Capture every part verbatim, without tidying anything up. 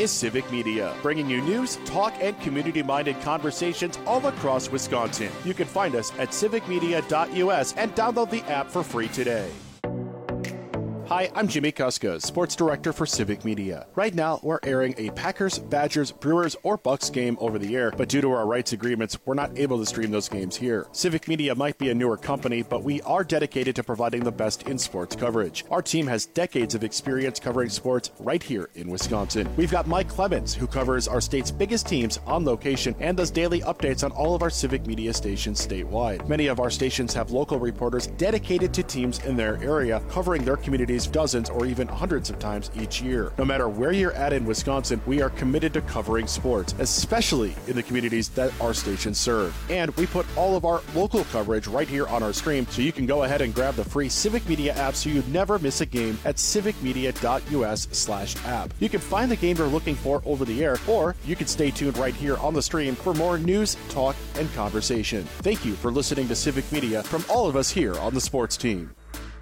is Civic Media, bringing you news, talk, and community-minded conversations all across Wisconsin. You can find us at civic media dot u s and download the app for free today. Hi, I'm Jimmy Kuska, Sports Director for Civic Media. Right now, we're airing a Packers, Badgers, Brewers, or Bucks game over the air, but due to our rights agreements, we're not able to stream those games here. Civic Media might be a newer company, but we are dedicated to providing the best in sports coverage. Our team has decades of experience covering sports right here in Wisconsin. We've got Mike Clemens, who covers our state's biggest teams on location and does daily updates on all of our Civic Media stations statewide. Many of our stations have local reporters dedicated to teams in their area, covering their communities dozens or even hundreds of times each year. No matter where you're at in Wisconsin, we are committed to covering sports, especially in the communities that our stations serve. And we put all of our local coverage right here on our stream, so you can go ahead and grab the free Civic Media app so you never miss a game at civic media dot u s slash app. You can find the game you're looking for over the air, or you can stay tuned right here on the stream for more news, talk, and conversation. Thank you for listening to Civic Media from all of us here on the sports team.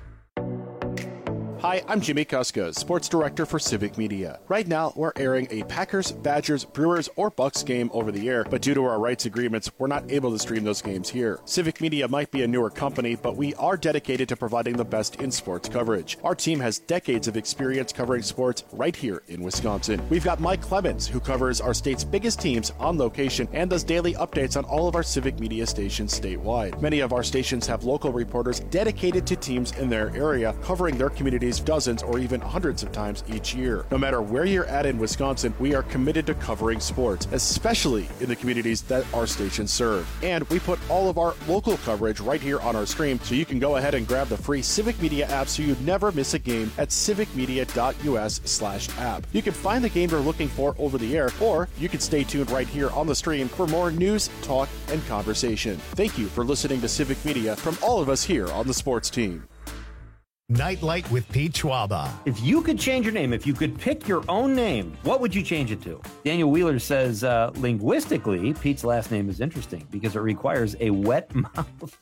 Hi, I'm Jimmy Kuska, Sports Director for Civic Media. Right now, we're airing a Packers, Badgers, Brewers, or Bucks game over the air, but due to our rights agreements, we're not able to stream those games here. Civic Media might be a newer company, but we are dedicated to providing the best in sports coverage. Our team has decades of experience covering sports right here in Wisconsin. We've got Mike Clemens, who covers our state's biggest teams on location and does daily updates on all of our Civic Media stations statewide. Many of our stations have local reporters dedicated to teams in their area, covering their communities dozens or even hundreds of times each year. No matter where you're at in Wisconsin, we are committed to covering sports, especially in the communities that our stations serve. And we put all of our local coverage right here on our stream, so you can go ahead and grab the free Civic Media app so you never miss a game at civic media dot u s slash app. You can find the game you're looking for over the air, or you can stay tuned right here on the stream for more news, talk, and conversation. Thank you for listening to Civic Media from all of us here on the sports team. Nightlight with Pete Schwaba. If you could change your name, if you could pick your own name, what would you change it to? Daniel Wheeler says, uh, linguistically, Pete's last name is interesting because it requires a wet mouth.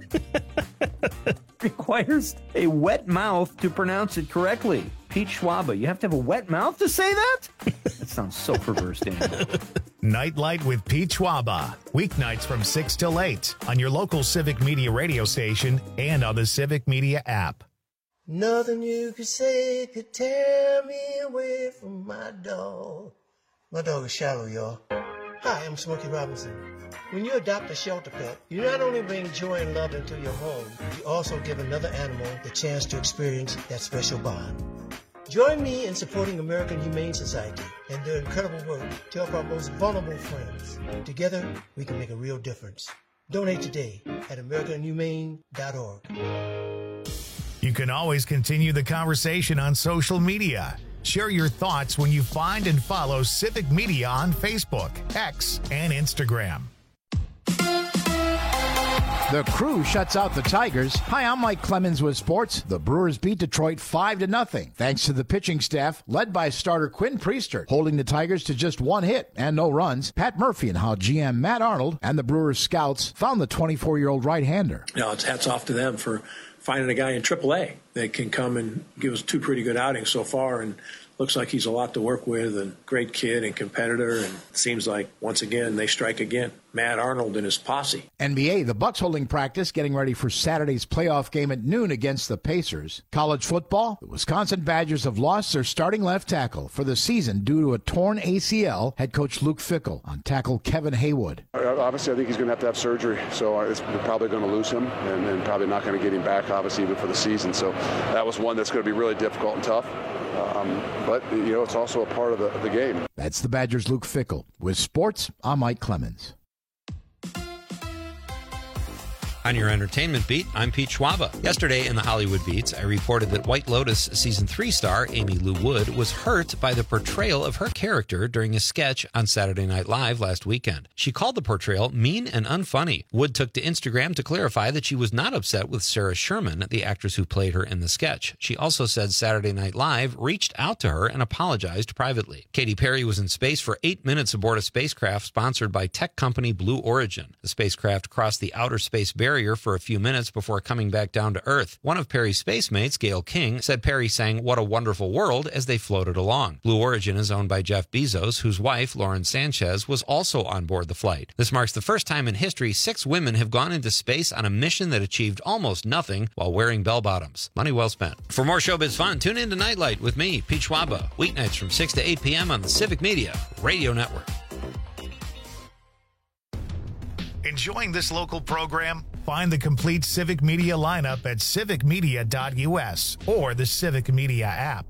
requires a wet mouth to pronounce it correctly. Pete Schwaba, you have to have a wet mouth to say that? That sounds so perverse, Daniel. Nightlight with Pete Schwaba. Weeknights from six till eight on your local Civic Media radio station and on the Civic Media app. Nothing you could say could tear me away from my dog. My dog is Shallow, y'all. Hi, I'm Smokey Robinson. When you adopt a shelter pet, you not only bring joy and love into your home, you also give another animal the chance to experience that special bond. Join me in supporting American Humane Society and their incredible work to help our most vulnerable friends. Together, we can make a real difference. Donate today at american humane dot org. You can always continue the conversation on social media. Share your thoughts when you find and follow Civic Media on Facebook, X, and Instagram. The Crew shuts out the Tigers. Hi, I'm Mike Clemens with sports. The Brewers beat Detroit five to nothing, thanks to the pitching staff led by starter Quinn Priester, holding the Tigers to just one hit and no runs. Pat Murphy and how G M Matt Arnold and the Brewers scouts found the twenty-four-year-old right-hander. You know, it's hats off to them for finding a guy in triple A that can come and give us two pretty good outings so far, and looks like he's a lot to work with, and great kid and competitor, and it seems like, once again, they strike again. Matt Arnold and his posse. N B A, the Bucks holding practice, getting ready for Saturday's playoff game at noon against the Pacers. College football, the Wisconsin Badgers have lost their starting left tackle for the season due to a torn A C L. Head coach Luke Fickell on tackle Kevin Haywood. Obviously, I think he's going to have to have surgery, so it's, we're probably going to lose him, and, and probably not going to get him back, obviously, even for the season. So that was one that's going to be really difficult and tough. Um, but, you know, it's also a part of the, of the game. That's the Badgers' Luke Fickell. With sports, I'm Mike Clemens. On your entertainment beat, I'm Pete Schwaba. Yesterday in the Hollywood Beats, I reported that White Lotus Season three star Amy Lou Wood was hurt by the portrayal of her character during a sketch on Saturday Night Live last weekend. She called the portrayal mean and unfunny. Wood took to Instagram to clarify that she was not upset with Sarah Sherman, the actress who played her in the sketch. She also said Saturday Night Live reached out to her and apologized privately. Katy Perry was in space for eight minutes aboard a spacecraft sponsored by tech company Blue Origin. The spacecraft crossed the outer space barrier carrier for a few minutes before coming back down to Earth. One of Perry's space mates, Gail King, said Perry sang "What a Wonderful World" as they floated along. Blue Origin is owned by Jeff Bezos, whose wife, Lauren Sanchez, was also on board the flight. This marks the first time in history six women have gone into space on a mission that achieved almost nothing while wearing bell-bottoms. Money well spent. For more showbiz fun, tune in to Nightlight with me, Pete Schwaba, weeknights from six to eight p.m. on the Civic Media Radio Network. Enjoying this local program? Find the complete Civic Media lineup at civic media dot u s or the Civic Media app.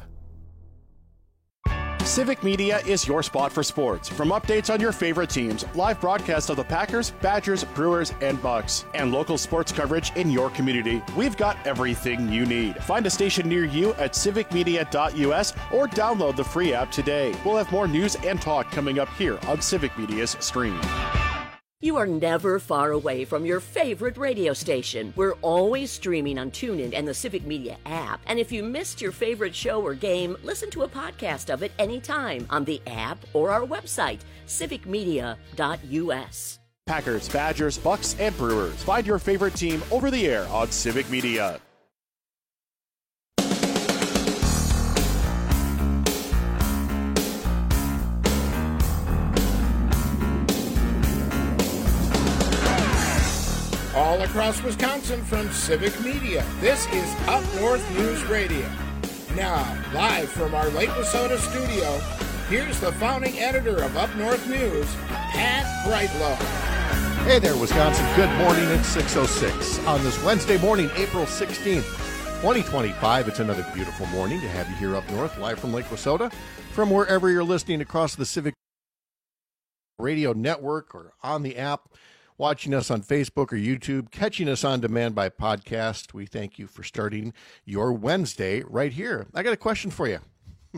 Civic Media is your spot for sports. From updates on your favorite teams, live broadcasts of the Packers, Badgers, Brewers, and Bucks, and local sports coverage in your community, we've got everything you need. Find a station near you at civic media dot u s or download the free app today. We'll have more news and talk coming up here on Civic Media's stream. You are never far away from your favorite radio station. We're always streaming on TuneIn and the Civic Media app. And if you missed your favorite show or game, listen to a podcast of it anytime on the app or our website, civic media dot u s. Packers, Badgers, Bucks, and Brewers. Find your favorite team over the air on Civic Media. All across Wisconsin from Civic Media, this is Up North News Radio. Now, live from our Lake Wissota studio, here's the founding editor of Up North News, Pat Brightlow. Hey there, Wisconsin. Good morning. It's six oh six on this Wednesday morning, April sixteenth, twenty twenty-five. It's another beautiful morning to have you here up north, live from Lake Wissota, from wherever you're listening across the Civic Radio Network or on the app, watching us on Facebook or YouTube, catching us on demand by podcast. We thank you for starting your Wednesday right here. I got a question for you.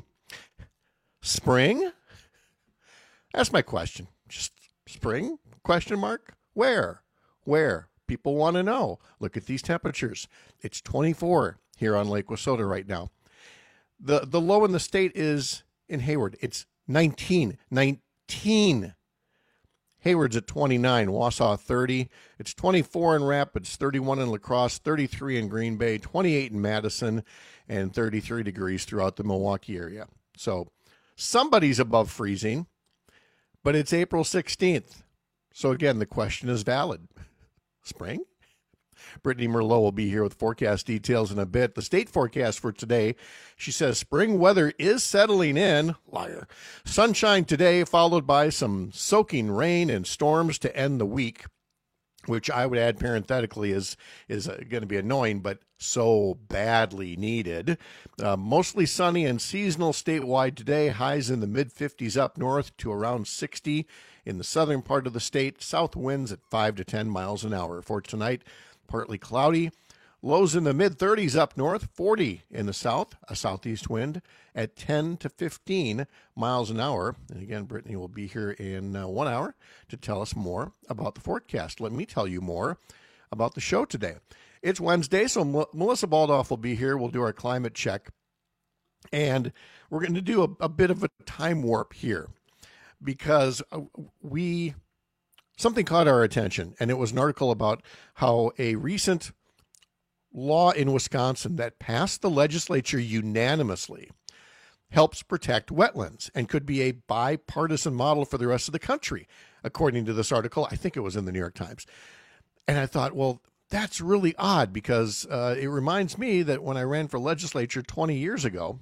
Spring? That's my question. Just spring? Question mark? Where? Where? People want to know. Look at these temperatures. It's twenty-four here on Lake Wissota right now. The, the low in the state is in Hayward. It's nineteen. nineteen. Hayward's at twenty-nine, Wausau thirty. It's twenty-four in Rapids, thirty-one in La Crosse, thirty-three in Green Bay, twenty-eight in Madison, and thirty-three degrees throughout the Milwaukee area. So somebody's above freezing, but it's April sixteenth. So again, the question is valid. Spring? Brittany Merlot will be here with forecast details in a bit. The state forecast for today, she says spring weather is settling in. Liar. Sunshine today, followed by some soaking rain and storms to end the week, which I would add parenthetically is, is uh, going to be annoying, but so badly needed. Uh, mostly sunny and seasonal statewide today. Highs in the mid fifties up north to around sixty in the southern part of the state. South winds at five to ten miles an hour. For tonight, partly cloudy. Lows in the mid thirties up north, forty in the south, a southeast wind at ten to fifteen miles an hour. And again, Brittany will be here in uh, one hour to tell us more about the forecast. Let me tell you more about the show today. It's Wednesday, so M- Melissa Baldoff will be here. We'll do our climate check. And we're going to do a, a bit of a time warp here because we... something caught our attention, and it was an article about how a recent law in Wisconsin that passed the legislature unanimously helps protect wetlands and could be a bipartisan model for the rest of the country, according to this article. I think it was in the New York Times. And I thought, well, that's really odd because uh, it reminds me that when I ran for legislature twenty years ago,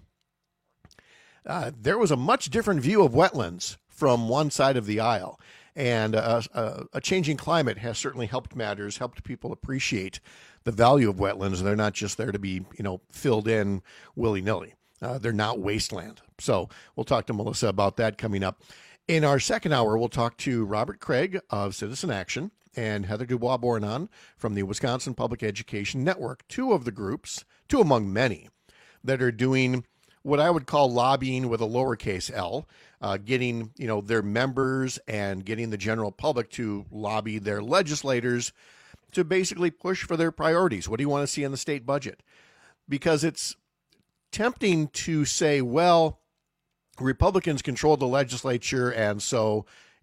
uh, there was a much different view of wetlands from one side of the aisle. And uh, uh, a changing climate has certainly helped matters, helped people appreciate the value of wetlands. They're not just there to be, you know, filled in willy-nilly. Uh, they're not wasteland. So we'll talk to Melissa about that coming up. In our second hour, we'll talk to Robert Craig of Citizen Action and Heather Dubois-Bournon from the Wisconsin Public Education Network, two of the groups, two among many, that are doing what I would call lobbying with a lowercase L, uh, getting, you know, their members and getting the general public to lobby their legislators to basically push for their priorities. What do you want to see in the state budget? Because it's tempting to say, well, Republicans control the legislature, and so,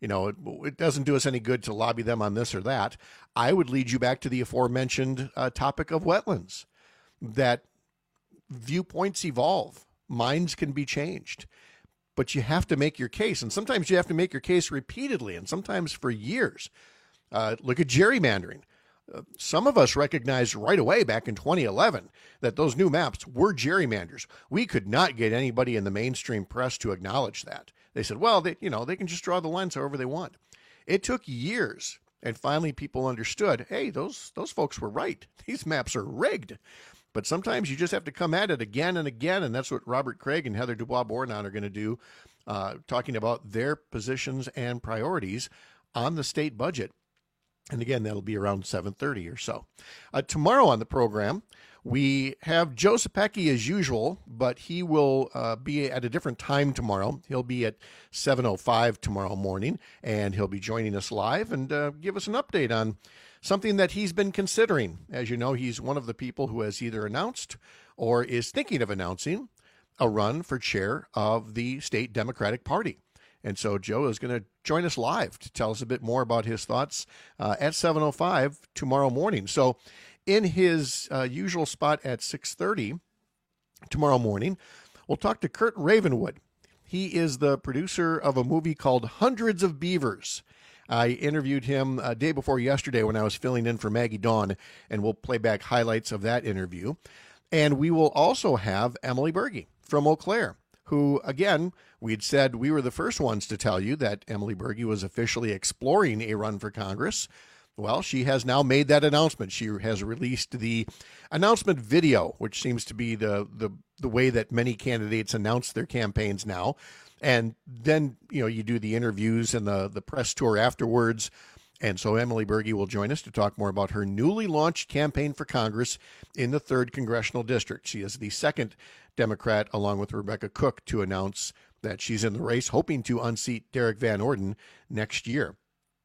you know, it, it doesn't do us any good to lobby them on this or that. I would lead you back to the aforementioned uh, topic of wetlands, that viewpoints evolve, minds can be changed, but you have to make your case. And sometimes you have to make your case repeatedly, and sometimes for years. Uh, look at gerrymandering. Uh, some of us recognized right away back in twenty eleven that those new maps were gerrymanders. We could not get anybody in the mainstream press to acknowledge that. They said, well, they, you know, they can just draw the lines however they want. It took years, and finally people understood, hey, those those folks were right. These maps are rigged. But sometimes you just have to come at it again and again, and that's what Robert Craig and Heather Dubois-Bornon are going to do, uh, talking about their positions and priorities on the state budget. And again, that'll be around seven thirty or so. Uh, tomorrow on the program, we have Joe Zepecki as usual, but he will uh, be at a different time tomorrow. He'll be at seven oh five tomorrow morning, and he'll be joining us live and uh, give us an update on something that he's been considering. As you know, he's one of the people who has either announced or is thinking of announcing a run for chair of the state Democratic Party. And so Joe is going to join us live to tell us a bit more about his thoughts uh, at seven oh five tomorrow morning. So in his uh, usual spot at six thirty tomorrow morning, we'll talk to Kurt Ravenwood. He is the producer of a movie called Hundreds of Beavers. I interviewed him a day before yesterday when I was filling in for Maggie Dawn, and we'll play back highlights of that interview. And we will also have Emily Berge from Eau Claire, who, again, we'd said we were the first ones to tell you that Emily Berge was officially exploring a run for Congress. Well, she has now made that announcement. She has released the announcement video, which seems to be the the, the way that many candidates announce their campaigns now. And then, you know, you do the interviews and the, the press tour afterwards. And so Emily Berge will join us to talk more about her newly launched campaign for Congress in the third Congressional District. She is the second Democrat, along with Rebecca Cook, to announce that she's in the race, hoping to unseat Derek Van Orden next year.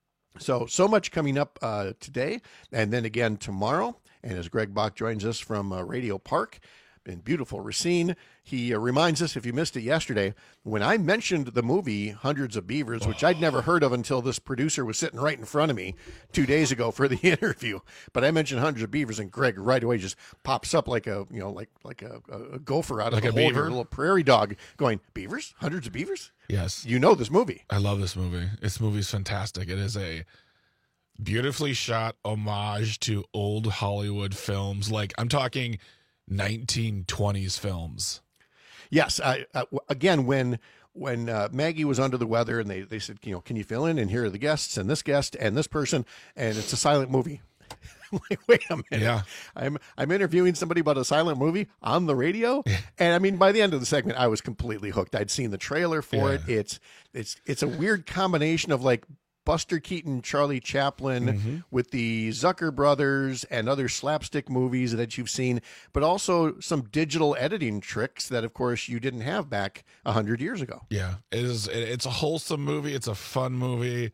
So, so much coming up uh, today, and then again tomorrow. And as Greg Bach joins us from uh, Radio Park in beautiful Racine, he uh, reminds us, if you missed it yesterday, when I mentioned the movie Hundreds of Beavers, which I'd never heard of until this producer was sitting right in front of me two days ago for the interview. But I mentioned Hundreds of Beavers, and Greg right away just pops up like a, you know, like like a, a gopher out of like the a hole here, beaver? a little prairie dog, going, beavers? Hundreds of beavers? Yes. You know this movie. I love this movie. This movie's fantastic. It is a beautifully shot homage to old Hollywood films. Like, I'm talking nineteen twenties films. Yes. I, uh, again, when when uh, Maggie was under the weather and they, they said, you know, can you fill in? And here are the guests and this guest and this person. And it's a silent movie. Like, wait a minute. Yeah. I'm I'm interviewing somebody about a silent movie on the radio. And I mean, by the end of the segment, I was completely hooked. I'd seen the trailer for Yeah. it. It's it's it's a weird combination of like Buster Keaton, Charlie Chaplin, Mm-hmm. with the Zucker brothers and other slapstick movies that you've seen, but also some digital editing tricks that, of course, you didn't have back a hundred years ago. Yeah, it is. It, it's a wholesome movie. It's a fun movie.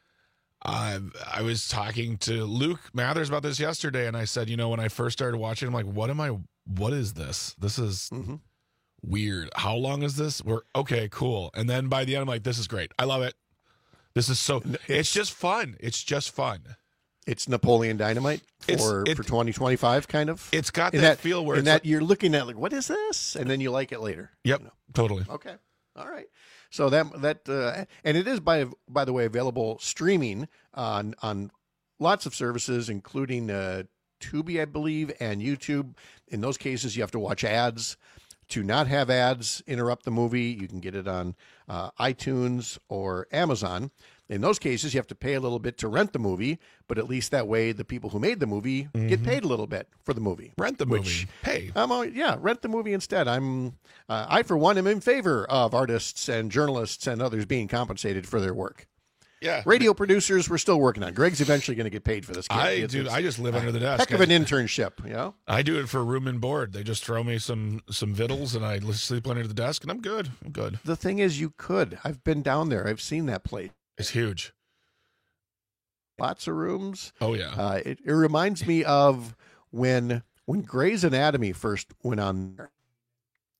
I I was talking to Luke Mathers about this yesterday, and I said, you know, when I first started watching, I'm like, what am I? What is this? This is Mm-hmm. weird. How long is this? We're okay, cool. And then by the end, I'm like, this is great. I love it. This is so. It's, it's just fun. It's just fun. It's Napoleon Dynamite for It's- it- for twenty twenty-five, kind of. It's got In that, feel where in it's that like- you're looking at like, what is this? And then you like it later. Yep, you know. totally. Okay. All right. So that that uh, and it is by by the way available streaming on on lots of services, including uh, Tubi, I believe, and YouTube. In those cases, you have to watch ads. To not have ads interrupt the movie, you can get it on uh, iTunes or Amazon. In those cases, you have to pay a little bit to rent the movie, but at least that way the people who made the movie get paid a little bit for the movie. Rent the Which, movie. Pay. I'm always, yeah, rent the movie instead. I'm, uh, I for one am in favor of artists and journalists and others being compensated for their work. Yeah. Radio producers, we're still working on. Greg's eventually going to get paid for this. Kid. I It's- dude, it's I just live a under the desk. Heck of an internship, you know. I do it for room and board. They just throw me some some vittles, and I sleep under the desk, and I'm good. I'm good. The thing is, you could. I've been down there. I've seen that place. It's huge. Lots of rooms. Oh yeah. Uh, it, it reminds me of when when Grey's Anatomy first went on there.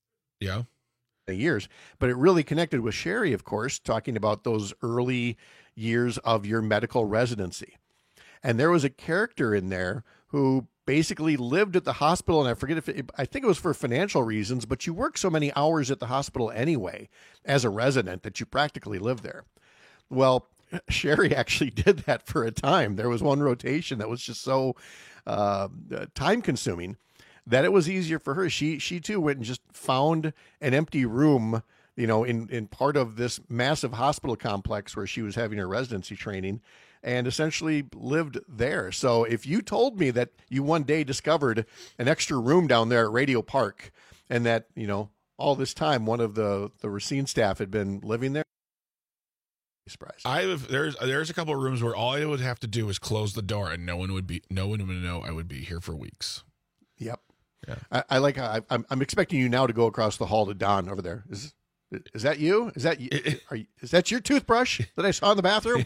Yeah. Years, but it really connected with Sherry, of course, talking about those early, years of your medical residency. And there was a character in there who basically lived at the hospital, and I forget if it, I think it was for financial reasons, but you work so many hours at the hospital anyway as a resident that you practically live there. Well, Sherry actually did that for a time. There was one rotation that was just so uh, time consuming that it was easier for her. She she too went and just found an empty room, you know, in, in part of this massive hospital complex where she was having her residency training, and essentially lived there. So if you told me that you one day discovered an extra room down there at Radio Park, and that, you know, all this time one of the, the Racine staff had been living there, I'd be surprised. I have, there's there's a couple of rooms where all I would have to do is close the door, and no one would be no one would know I would be here for weeks. Yep. Yeah. I, I like how I, I'm I'm expecting you now to go across the hall to Don over there. Is is that you? Is that you? Are you, is that your toothbrush that I saw in the bathroom?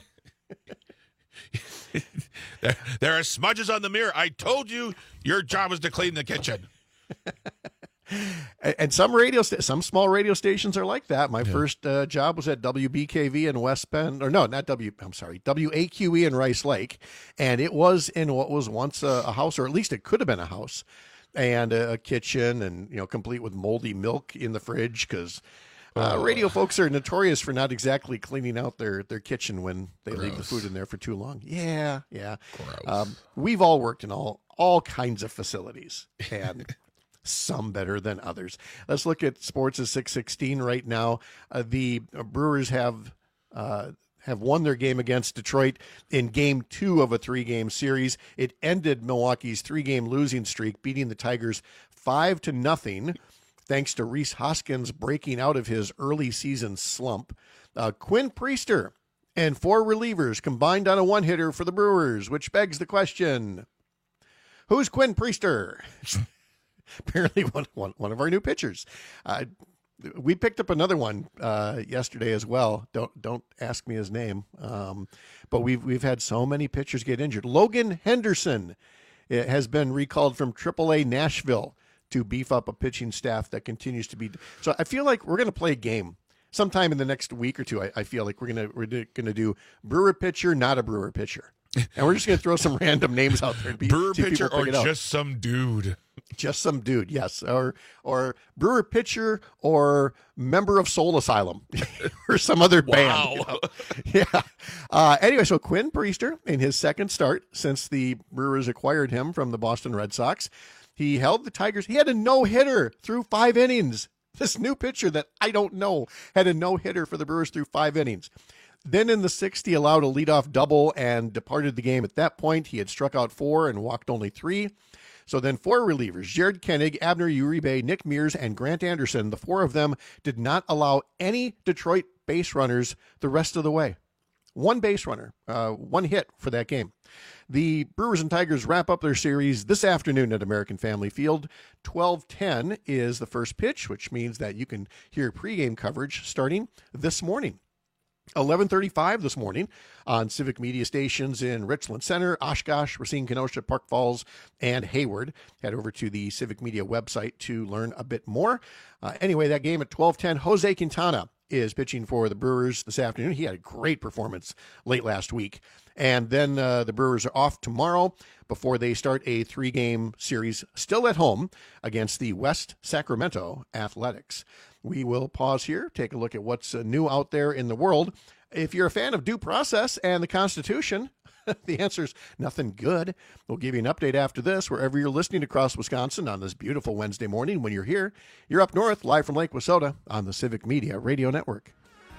there, there are smudges on the mirror. I told you your job was to clean the kitchen. and, and some radio, sta- some small radio stations are like that. My Yeah. first uh, job was at W B K V in West Bend, or no, not W. I'm sorry, W A Q E in Rice Lake, and it was in what was once a, a house, or at least it could have been a house, and a, a kitchen, and you know, complete with moldy milk in the fridge because. Uh, radio folks are notorious for not exactly cleaning out their, their kitchen when they Gross. leave the food in there for too long. Yeah, yeah. Gross. Um, we've all worked in all all kinds of facilities, and some better than others. Let's look at sports at six sixteen right now. Uh, the Brewers have uh, have won their game against Detroit in game two of a three-game series. It ended Milwaukee's three-game losing streak, beating the Tigers five to nothing. Thanks to Rhys Hoskins breaking out of his early season slump. Uh, Quinn Priester and four relievers combined on a one-hitter for the Brewers, which begs the question, who's Quinn Priester? Apparently one, one, one of our new pitchers. Uh, we picked up another one uh, yesterday as well. Don't don't ask me his name. Um, but we've, we've had so many pitchers get injured. Logan Henderson has been recalled from triple A Nashville to beef up a pitching staff that continues to be. So I feel like we're going to play a game sometime in the next week or two. I, I feel like we're going to we're going to do Brewer pitcher, not a Brewer pitcher, and we're just going to throw some random names out there. To be, Brewer see if pitcher people or pick it out. just some dude. Just some dude, yes, or or Brewer pitcher or member of Soul Asylum or some other band. Wow. You know? Yeah. Uh, anyway, so Quinn Priester in his second start since the Brewers acquired him from the Boston Red Sox. He held the Tigers. He had a no-hitter through five innings. This new pitcher that I don't know had a no-hitter for the Brewers through five innings. Then in the sixth, he allowed a leadoff double and departed the game. At that point, he had struck out four and walked only three. So then four relievers, Jared Koenig, Abner Uribe, Nick Mears, and Grant Anderson, the four of them did not allow any Detroit base runners the rest of the way. One base runner, uh, one hit for that game. The Brewers and Tigers wrap up their series this afternoon at American Family Field. twelve ten is the first pitch, which means that you can hear pregame coverage starting this morning. eleven thirty-five this morning on Civic Media stations in Richland Center, Oshkosh, Racine, Kenosha, Park Falls, and Hayward. Head over to the Civic Media website to learn a bit more. Uh, anyway, that game at twelve ten, Jose Quintana is pitching for the Brewers this afternoon. He had a great performance late last week. And then uh, the Brewers are off tomorrow before they start a three-game series still at home against the West Sacramento Athletics. We will pause here, take a look at what's uh, new out there in the world. If you're a fan of due process and the Constitution, the answer's nothing good. We'll give you an update after this, wherever you're listening across Wisconsin on this beautiful Wednesday morning. When you're here, you're up north, live from Lake Wissota on the Civic Media Radio Network.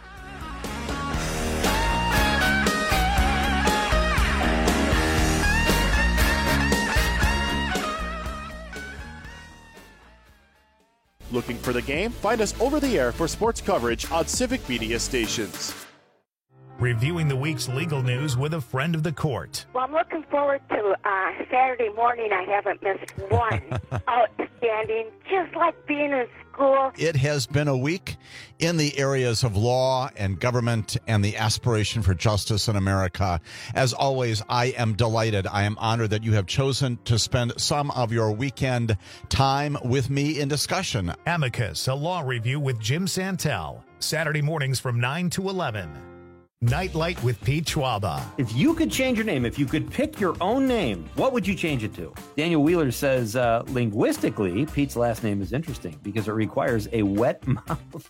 Looking for the game? Find us over the air for sports coverage on Civic Media stations. Reviewing the week's legal news with a friend of the court. Well, I'm looking forward to uh, Saturday morning. I haven't missed one. Outstanding, just like being in school. It has been a week in the areas of law and government and the aspiration for justice in America. As always, I am delighted. I am honored that you have chosen to spend some of your weekend time with me in discussion. Amicus, a law review with Jim Santel. Saturday mornings from nine to eleven. Nightlight with Pete Schwaba. If you could change your name, if you could pick your own name, what would you change it to? Daniel Wheeler says, uh, linguistically, Pete's last name is interesting because it requires a wet mouth.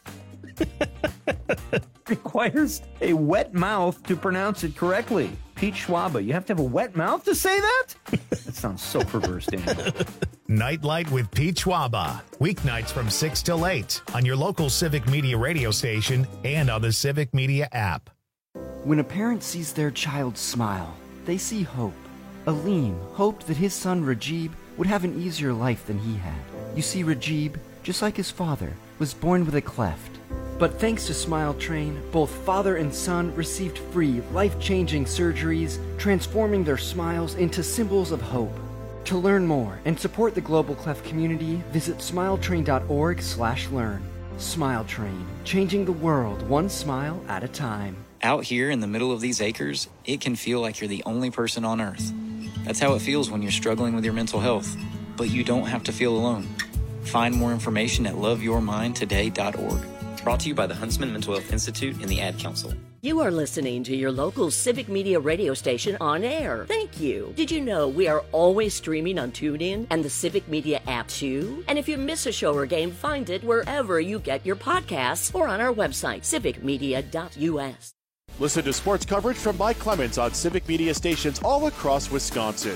requires a wet mouth to pronounce it correctly. Pete Schwaba, you have to have a wet mouth to say that? That sounds so perverse, Daniel. Nightlight with Pete Schwaba. Weeknights from six till eight on your local Civic Media radio station and on the Civic Media app. When a parent sees their child smile, they see hope. Aleem hoped that his son Rajib would have an easier life than he had. You see, Rajib, just like his father, was born with a cleft. But thanks to Smile Train, both father and son received free, life-changing surgeries, transforming their smiles into symbols of hope. To learn more and support the Global Cleft community, visit smiletrain.org slash learn. Smile Train, changing the world one smile at a time. Out here in the middle of these acres, it can feel like you're the only person on Earth. That's how it feels when you're struggling with your mental health. But you don't have to feel alone. Find more information at love your mind today dot org. Brought to you by the Huntsman Mental Health Institute and the Ad Council. You are listening to your local Civic Media radio station on air. Thank you. Did you know we are always streaming on TuneIn and the Civic Media app too? And if you miss a show or game, find it wherever you get your podcasts or on our website, civic media dot u s. Listen to sports coverage from Mike Clemens on Civic Media stations all across Wisconsin.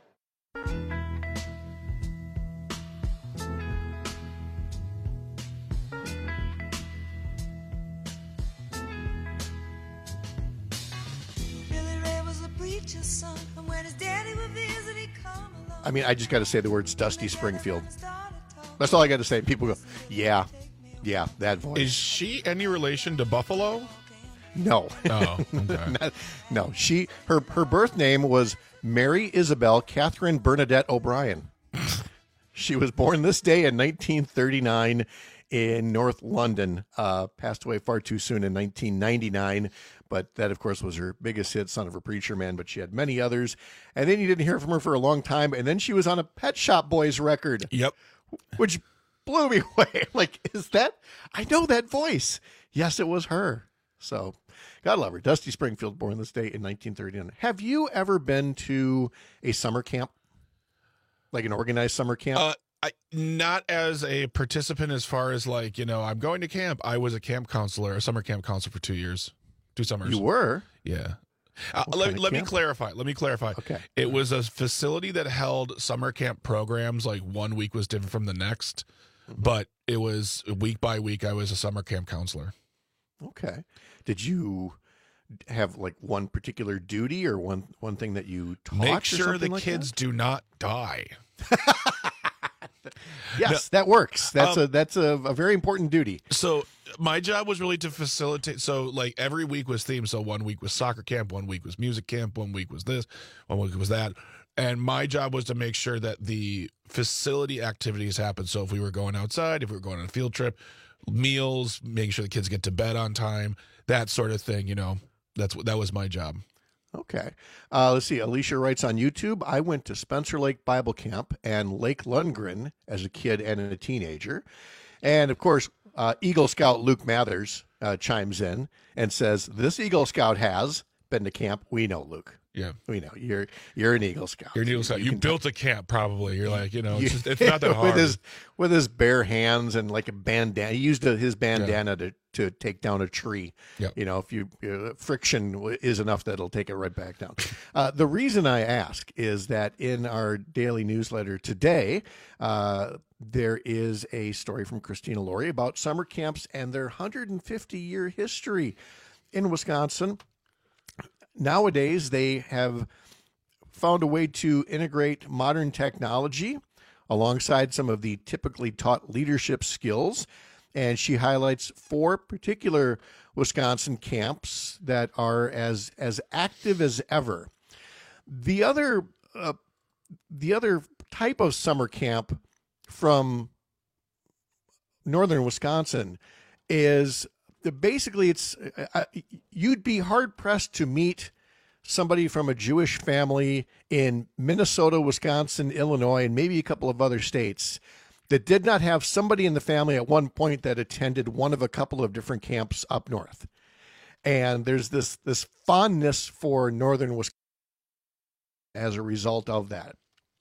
I mean, I just got to say the words Dusty Springfield. That's all I got to say. People go, yeah, yeah, that voice. Is she any relation to Buffalo? No. Oh, okay. Not, no, she her her birth name was Mary Isabel Catherine Bernadette O'Brien. She was born this day in nineteen thirty-nine in North London. Uh, passed away far too soon in nineteen ninety-nine. But that, of course, was her biggest hit, Son of a Preacher Man. But she had many others. And then you didn't hear from her for a long time. And then she was on a Pet Shop Boys record. Yep. Which blew me away. Like, is that? I know that voice. Yes, it was her. So, God love her. Dusty Springfield, born this day in nineteen thirty-nine. Have you ever been to a summer camp? Like an organized summer camp? Uh, I, not as a participant as far as like, you know, I'm going to camp. I was a camp counselor, a summer camp counselor for two years. Two summers. You were? Yeah. Uh, let let me clarify. Let me clarify. Okay. It was a facility that held summer camp programs. Like one week was different from the next, mm-hmm. but it was week by week. I was a summer camp counselor. Okay. Did you have like one particular duty or one one thing that you taught? Make sure the like kids that? do not die. Yes, no, that works. That's um, a that's a, a very important duty. So my job was really to facilitate. So like every week was themed. So one week was soccer camp, one week was music camp, one week was this, one week was that. And my job was to make sure that the facility activities happened. So if we were going outside, if we were going on a field trip, meals, making sure the kids get to bed on time, that sort of thing. You know, that's what that was my job. Okay. Uh, let's see. Alicia writes on YouTube, I went to Spencer Lake Bible Camp and Lake Lundgren as a kid and a teenager. And, of course, uh, Eagle Scout Luke Mathers uh, chimes in and says, this Eagle Scout has been to camp. We know, Luke. Yeah. We know. You're you're an Eagle Scout. You're an Eagle Scout. You, you built a camp, probably. You're like, you know, it's, you, just, it's not that hard. With his, with his bare hands and like a bandana. He used a, his bandana yeah. to, to take down a tree. Yep. You know, if you uh, friction is enough that it'll take it right back down. Uh, the reason I ask is that in our daily newsletter today, uh, there is a story from Christina Laurie about summer camps and their one hundred fifty year history in Wisconsin. Nowadays, they have found a way to integrate modern technology alongside some of the typically taught leadership skills. And she highlights four particular Wisconsin camps that are as as active as ever. The other uh, the other type of summer camp from northern Wisconsin is basically it's uh, you'd be hard pressed to meet somebody from a Jewish family in Minnesota, Wisconsin, Illinois, and maybe a couple of other states that did not have somebody in the family at one point that attended one of a couple of different camps up north. And there's this this fondness for northern Wisconsin as a result of that.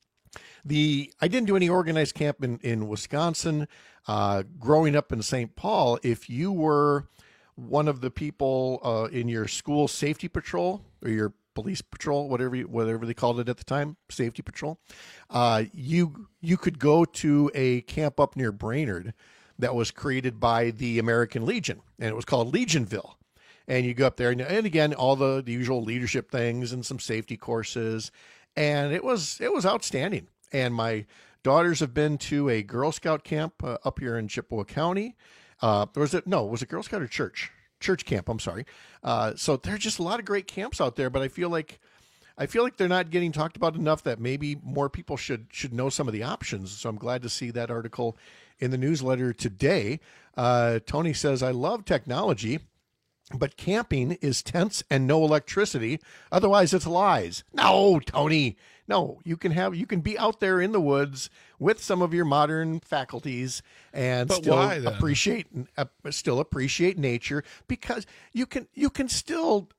The I didn't do any organized camp in, in Wisconsin. Uh, growing up in Saint Paul, if you were one of the people uh, in your school safety patrol or your police patrol, whatever you, whatever they called it at the time, safety patrol, uh, you you could go to a camp up near Brainerd that was created by the American Legion, and it was called Legionville. And you go up there, and, and again, all the, the usual leadership things and some safety courses, and it was it was outstanding. And my daughters have been to a Girl Scout camp uh, up here in Chippewa County. Uh, or was it no? Was it Girl Scout or church? Church camp. I'm sorry. Uh, so there are just a lot of great camps out there, but I feel like I feel like they're not getting talked about enough. That maybe more people should should know some of the options. So I'm glad to see that article in the newsletter today. Uh, Tony says, "I love technology, but camping is tents and no electricity. Otherwise, it's lies." No, Tony. No, you can have you can be out there in the woods with some of your modern faculties and But still why, then? appreciate uh, still appreciate nature, because you can you can still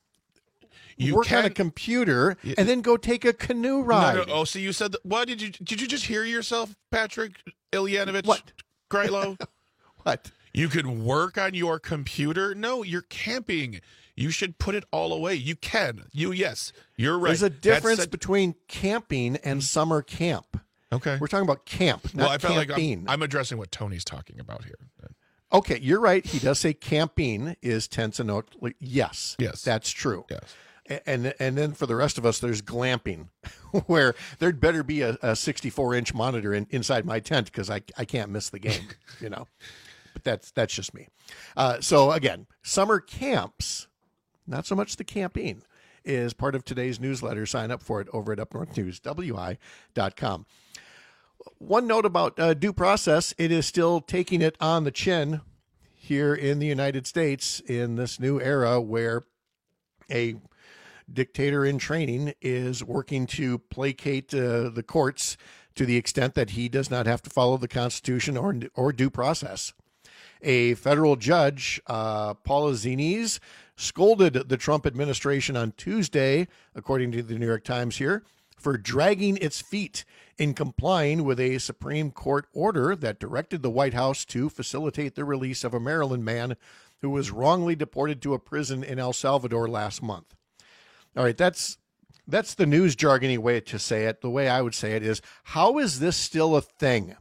You work on a can- computer and then go take a canoe ride. No, no. Oh, so you said that. Why did you did you just hear yourself, Patrick Ilyanovich? What? Krylo? What? You could work on your computer? No, you're camping. You should put it all away. You can. You yes, you're right. There's a That's difference a- between camping and summer camp. Okay. We're talking about camp, not well, I felt like camping. I'm, I'm addressing what Tony's talking about here. Okay, you're right. He does say camping is tents and no. Yes, Yes. that's true. Yes. A- And and then for the rest of us, there's glamping, where there'd better be a, a sixty-four inch monitor in, inside my tent because I I can't miss the game, you know. But that's that's just me. Uh, so again, summer camps, not so much the camping, is part of today's newsletter. Sign up for it over at up north news w i dot com. One note about uh, due process: it is still taking it on the chin here in the United States in this new era where a dictator in training is working to placate uh, the courts to the extent that he does not have to follow the Constitution or or due process. A federal judge, uh, Paula Zines, scolded the Trump administration on Tuesday, according to the New York Times here, for dragging its feet in complying with a Supreme Court order that directed the White House to facilitate the release of a Maryland man who was wrongly deported to a prison in El Salvador last month. All right, that's that's the news jargony way to say it. The way I would say it is, how is this still a thing?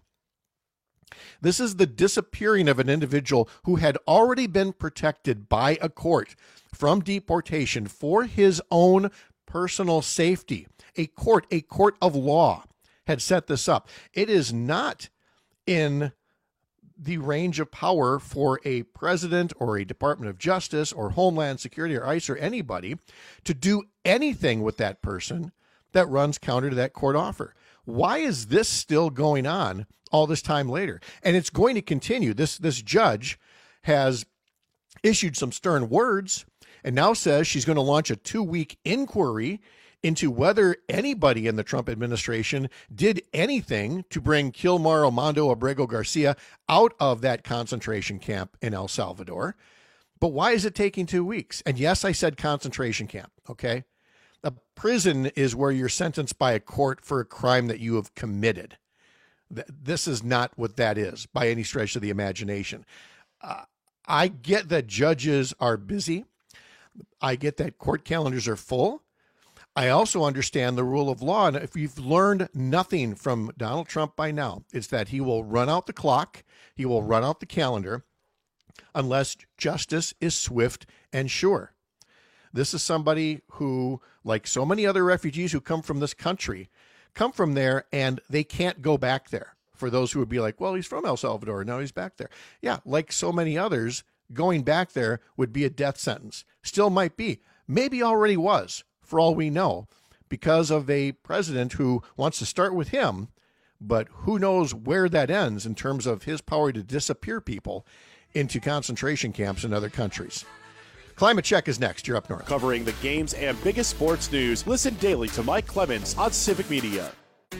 This is the disappearing of an individual who had already been protected by a court from deportation for his own personal safety. A court, a court of law had set this up. It is not in the range of power for a president or a Department of Justice or Homeland Security or ICE or anybody to do anything with that person that runs counter to that court offer. Why is this still going on all this time later? And it's going to continue. This, this judge has issued some stern words and now says she's going to launch a two-week inquiry into whether anybody in the Trump administration did anything to bring Kilmar Armando Abrego Garcia out of that concentration camp in El Salvador. But why is it taking two weeks? And yes, I said concentration camp, okay? A prison is where you're sentenced by a court for a crime that you have committed. This is not what that is by any stretch of the imagination. Uh, I get that judges are busy. I get that court calendars are full. I also understand the rule of law. And if you've learned nothing from Donald Trump by now, it's that he will run out the clock. He will run out the calendar unless justice is swift and sure. This is somebody who, like so many other refugees who come from this country, come from there and they can't go back there. For those who would be like, well, he's from El Salvador, now he's back there. Yeah, like so many others, going back there would be a death sentence. Still might be. Maybe already was, for all we know, because of a president who wants to start with him, but who knows where that ends in terms of his power to disappear people into concentration camps in other countries. Climate Check is next. You're up north. Covering the games and biggest sports news. Listen daily to Mike Clemens on Civic Media.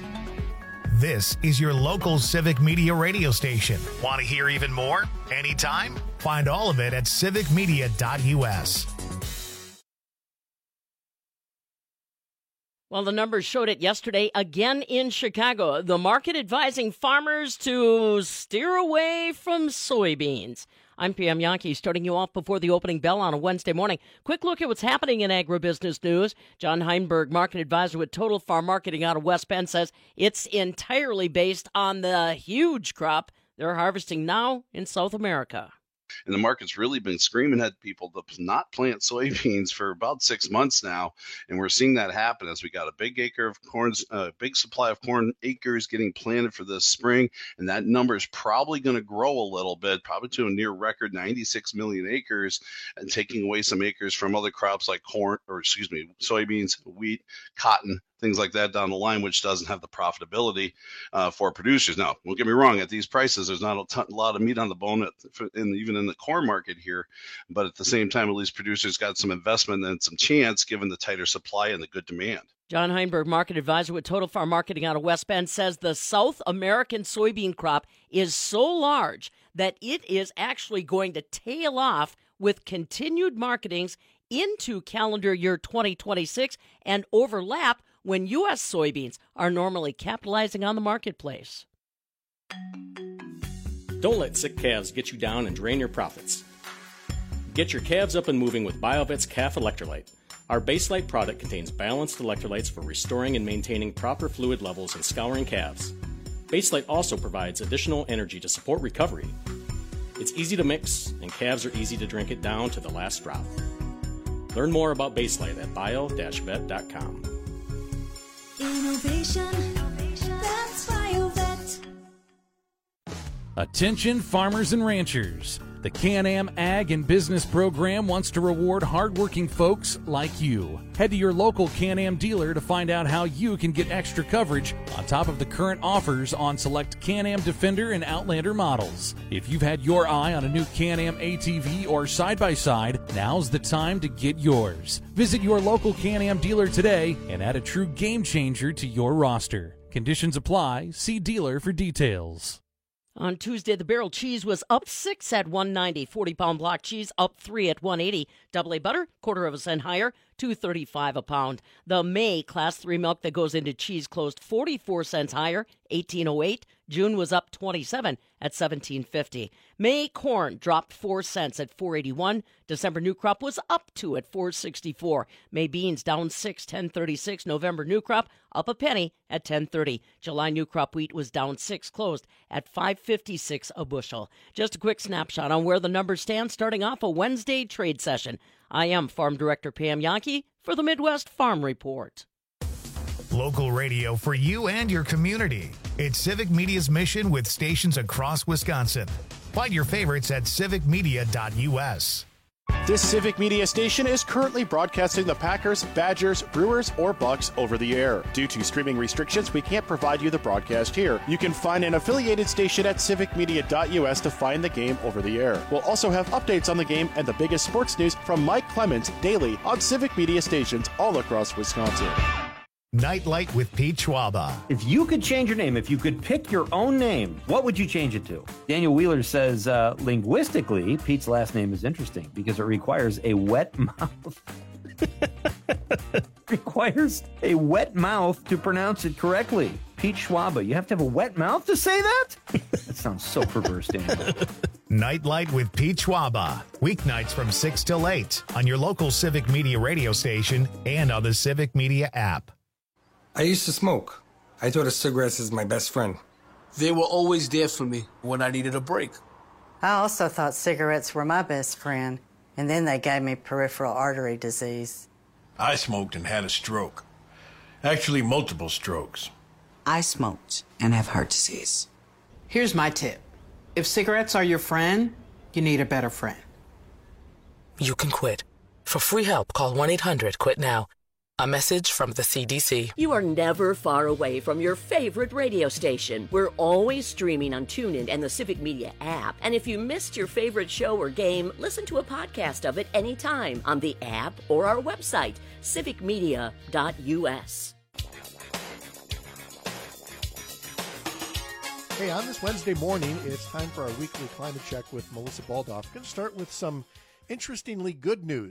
This is your local Civic Media radio station. Want to hear even more? Anytime? Find all of it at civic media dot u s. Well, the numbers showed it yesterday again in Chicago. The market advising farmers to steer away from soybeans. I'm P M Yankee, starting you off before the opening bell on a Wednesday morning. Quick look at what's happening in agribusiness news. John Heinberg, market advisor with Total Farm Marketing out of West Bend, says it's entirely based on the huge crop they're harvesting now in South America. And the market's really been screaming at people to not plant soybeans for about six months now. And we're seeing that happen as we got a big acre of corn, a uh, big supply of corn acres getting planted for this spring. And that number is probably going to grow a little bit, probably to a near record ninety-six million acres, and taking away some acres from other crops like corn, or excuse me, soybeans, wheat, cotton, things like that down the line, which doesn't have the profitability uh, for producers. Now, don't get me wrong, at these prices, there's not a, ton, a lot of meat on the bone, at, in, even in the corn market here. But at the same time, at least producers got some investment and some chance given the tighter supply and the good demand. John Heinberg, market advisor with Total Farm Marketing out of West Bend, says the South American soybean crop is so large that it is actually going to tail off with continued marketings into calendar year twenty twenty-six and overlap when U S soybeans are normally capitalizing on the marketplace. Don't let sick calves get you down and drain your profits. Get your calves up and moving with BioVet's Calf Electrolyte. Our Baselite product contains balanced electrolytes for restoring and maintaining proper fluid levels and scouring calves. Baselite also provides additional energy to support recovery. It's easy to mix, and calves are easy to drink it down to the last drop. Learn more about Baselite at bio dash vet dot com. Innovation, that's BioVet. Attention farmers and ranchers. The Can-Am Ag and Business Program wants to reward hardworking folks like you. Head to your local Can-Am dealer to find out how you can get extra coverage on top of the current offers on select Can-Am Defender and Outlander models. If you've had your eye on a new Can-Am A T V or side-by-side, now's the time to get yours. Visit your local Can-Am dealer today and add a true game changer to your roster. Conditions apply. See dealer for details. On Tuesday, the barrel cheese was up six at one ninety. forty-pound block cheese up three at one eighty. Double A butter, quarter of a cent higher, two thirty-five a pound. The May Class three milk that goes into cheese closed forty-four cents higher, eighteen oh eight. June was up twenty-seven at seventeen fifty. May corn dropped four cents at four eighty-one. December new crop was up two at four sixty-four. May beans down six, ten thirty-six. November new crop up a penny at ten thirty. July new crop wheat was down six, closed at five fifty-six a bushel. Just a quick snapshot on where the numbers stand starting off a Wednesday trade session. I am Farm Director Pam Yankee for the Midwest Farm Report. Local radio for you and your community. It's Civic Media's mission with stations across Wisconsin. Find your favorites at civic media dot u s. This Civic Media station is currently broadcasting the Packers, Badgers, Brewers, or Bucks over the air. Due to streaming restrictions, we can't provide you the broadcast here. You can find an affiliated station at civic media dot u s to find the game over the air. We'll also have updates on the game and the biggest sports news from Mike Clemens daily on Civic Media stations all across Wisconsin. Nightlight with Pete Schwaba. If you could change your name, if you could pick your own name, what would you change it to? Daniel Wheeler says, uh, linguistically, Pete's last name is interesting because it requires a wet mouth. requires a wet mouth to pronounce it correctly. Pete Schwaba, you have to have a wet mouth to say that? That sounds so perverse, Daniel. Nightlight with Pete Schwaba. Weeknights from six till eight on your local Civic Media radio station and on the Civic Media app. I used to smoke. I thought of cigarettes as my best friend. They were always there for me when I needed a break. I also thought cigarettes were my best friend, and then they gave me peripheral artery disease. I smoked and had a stroke. Actually, multiple strokes. I smoked and have heart disease. Here's my tip. If cigarettes are your friend, you need a better friend. You can quit. For free help, call one eight hundred quit now. A message from the C D C. You are never far away from your favorite radio station. We're always streaming on TuneIn and the Civic Media app. And if you missed your favorite show or game, listen to a podcast of it anytime on the app or our website, civic media dot u s. Hey, on this Wednesday morning, it's time for our weekly climate check with Melissa Baldoff. We're going to start with some interestingly good news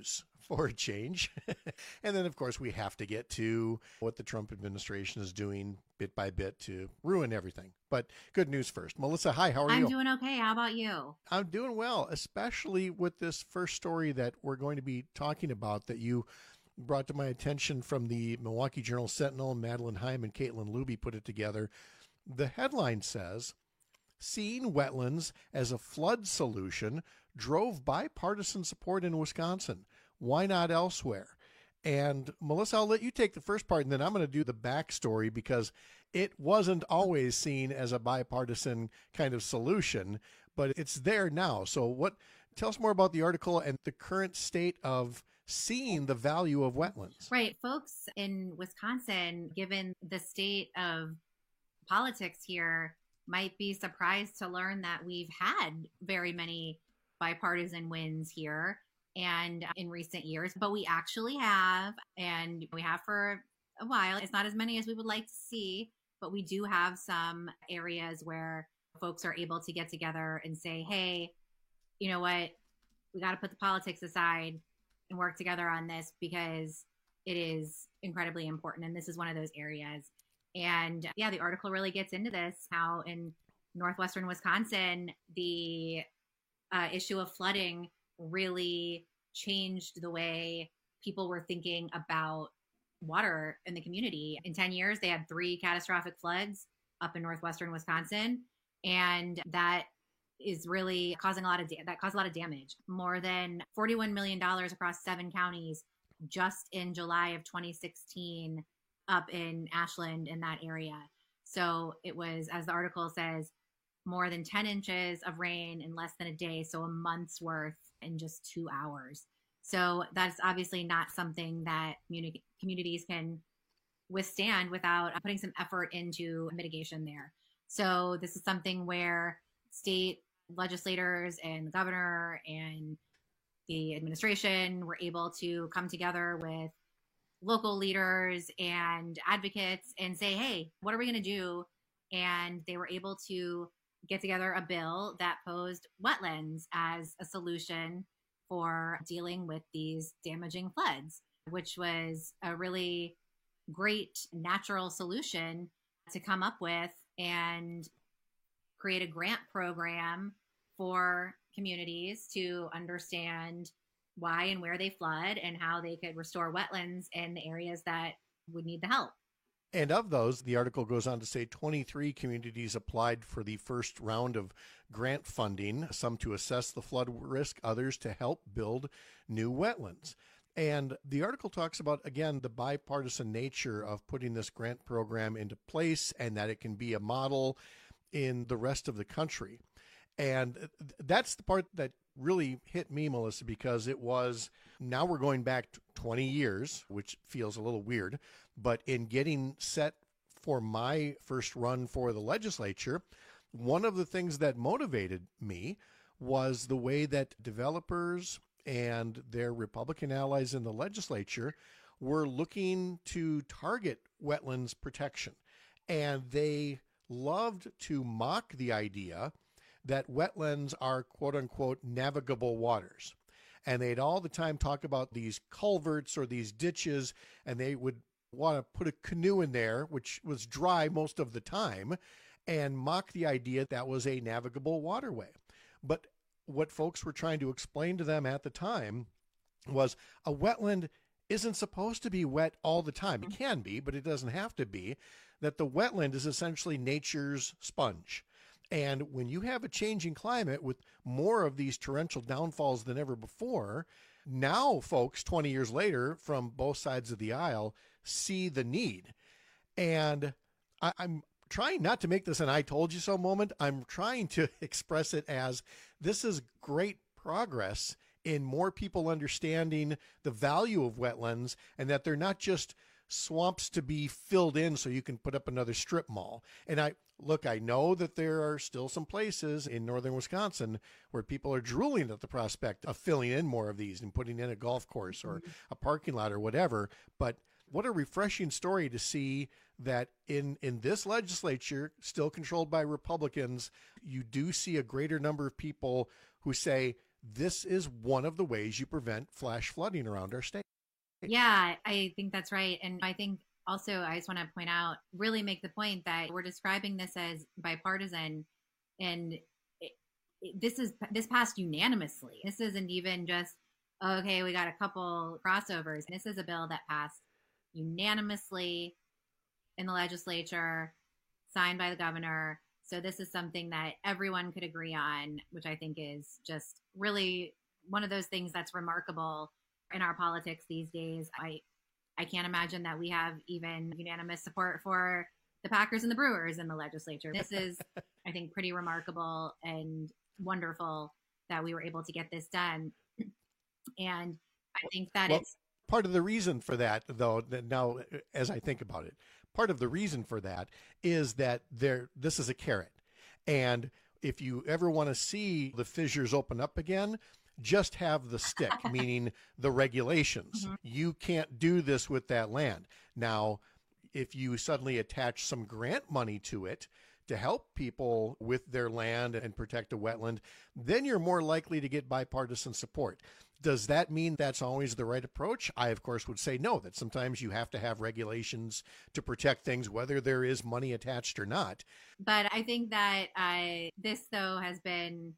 for a change. And then, of course, we have to get to what the Trump administration is doing bit by bit to ruin everything. But good news first. Melissa, hi, how are I'm you? I'm doing okay. How about you? I'm doing well, especially with this first story that we're going to be talking about that you brought to my attention from the Milwaukee Journal Sentinel. Madeline Heim and Caitlin Luby put it together. The headline says, "Seeing wetlands as a flood solution drove bipartisan support in Wisconsin. Why not elsewhere?" And Melissa, I'll let you take the first part, and then I'm going to do the backstory because it wasn't always seen as a bipartisan kind of solution, but it's there now. So what? Tell us more about the article and the current state of seeing the value of wetlands. Right. Folks in Wisconsin, given the state of politics here, might be surprised to learn that we've had very many bipartisan wins here and in recent years, but we actually have, and we have for a while. It's not as many as we would like to see, but we do have some areas where folks are able to get together and say, hey, you know what, we got to put the politics aside and work together on this because it is incredibly important. And this is one of those areas. And yeah, the article really gets into this, how in northwestern Wisconsin, the uh, issue of flooding really changed the way people were thinking about water in the community. In ten years, they had three catastrophic floods up in northwestern Wisconsin. And that is really causing a lot of, da- that caused a lot of damage. More than forty-one million dollars across seven counties just in July of twenty sixteen up in Ashland in that area. So it was, as the article says, more than ten inches of rain in less than a day. So a month's worth in just two hours. So that's obviously not something that communi- communities can withstand without putting some effort into mitigation there. So this is something where state legislators and the governor and the administration were able to come together with local leaders and advocates and say, hey, what are we going to do? And they were able to get together a bill that posed wetlands as a solution for dealing with these damaging floods, which was a really great natural solution to come up with and create a grant program for communities to understand why and where they flood and how they could restore wetlands in the areas that would need the help. And of those, the article goes on to say twenty-three communities applied for the first round of grant funding, some to assess the flood risk, others to help build new wetlands. And the article talks about, again, the bipartisan nature of putting this grant program into place and that it can be a model in the rest of the country. And that's the part that really hit me, Melissa, because it was, now we're going back twenty years, which feels a little weird, but in getting set for my first run for the legislature, one of the things that motivated me was the way that developers and their Republican allies in the legislature were looking to target wetlands protection. And they loved to mock the idea that wetlands are quote unquote navigable waters. And they'd all the time talk about these culverts or these ditches, and they would want to put a canoe in there, which was dry most of the time, and mock the idea that was a navigable waterway. But what folks were trying to explain to them at the time was a wetland isn't supposed to be wet all the time. It can be, but it doesn't have to be. That the wetland is essentially nature's sponge. And when you have a changing climate with more of these torrential downfalls than ever before, now folks, twenty years later, from both sides of the aisle, see the need. And I, I'm trying not to make this an I told you so moment. I'm trying to express it as this is great progress in more people understanding the value of wetlands and that they're not just swamps to be filled in so you can put up another strip mall. And I look, I know that there are still some places in northern Wisconsin where people are drooling at the prospect of filling in more of these and putting in a golf course or a parking lot or whatever. But what a refreshing story to see that in, in this legislature, still controlled by Republicans, you do see a greater number of people who say, this is one of the ways you prevent flash flooding around our state. Yeah, I think that's right. And I think also I just want to point out, really make the point that we're describing this as bipartisan, and it, it, this is this passed unanimously. This isn't even just, okay, we got a couple crossovers. This is a bill that passed unanimously in the legislature, signed by the governor. So this is something that everyone could agree on, which I think is just really one of those things that's remarkable in our politics these days. I I can't imagine that we have even unanimous support for the Packers and the Brewers in the legislature. This is, I think, pretty remarkable and wonderful that we were able to get this done. And I think that well, it's part of the reason for that, though, that now as I think about it, part of the reason for that is that there this is a carrot. And if you ever want to see the fissures open up again, just have the stick, meaning the regulations. Mm-hmm. You can't do this with that land. Now, if you suddenly attach some grant money to it to help people with their land and protect a wetland, then you're more likely to get bipartisan support. Does that mean that's always the right approach? I, of course, would say no, that sometimes you have to have regulations to protect things, whether there is money attached or not. But I think that uh, this, though, has been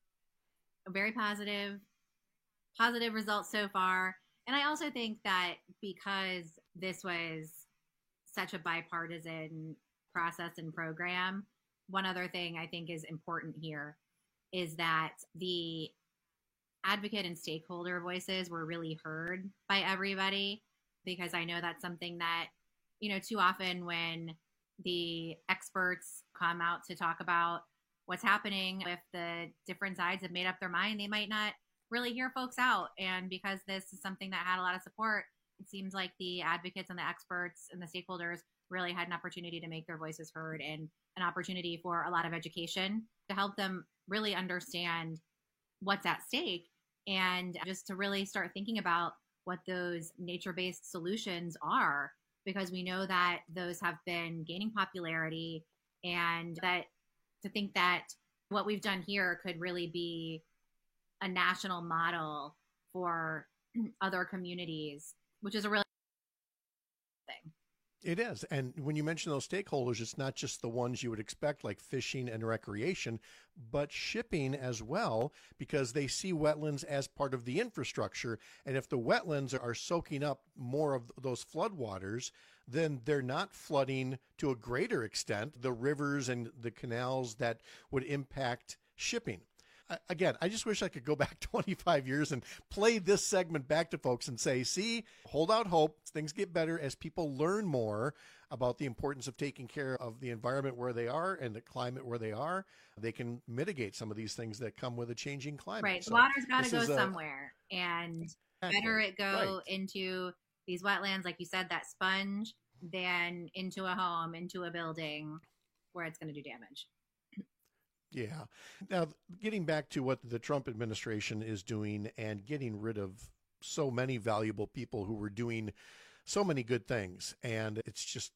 a very positive, positive result so far. And I also think that because this was such a bipartisan process and program, one other thing I think is important here is that the advocate and stakeholder voices were really heard by everybody, because I know that's something that, you know, too often when the experts come out to talk about what's happening, if the different sides have made up their mind, they might not really hear folks out. And because this is something that had a lot of support, it seems like the advocates and the experts and the stakeholders really had an opportunity to make their voices heard, and an opportunity for a lot of education to help them really understand what's at stake, and just to really start thinking about what those nature-based solutions are, because we know that those have been gaining popularity, and that to think that what we've done here could really be a national model for other communities, which is a really thing. It is. And when you mention those stakeholders, it's not just the ones you would expect, like fishing and recreation, but shipping as well, because they see wetlands as part of the infrastructure. And if the wetlands are soaking up more of those floodwaters, then they're not flooding to a greater extent the rivers and the canals that would impact shipping. Again, I just wish I could go back twenty-five years and play this segment back to folks and say, see, hold out hope. Things get better as people learn more about the importance of taking care of the environment where they are and the climate where they are. They can mitigate some of these things that come with a changing climate. Right. The So water's got to this go is a- somewhere. And better it go into these wetlands, like you said, that sponge, than into a home, into a building where it's going to do damage. Yeah. Now, getting back to what the Trump administration is doing and getting rid of so many valuable people who were doing so many good things. And it's just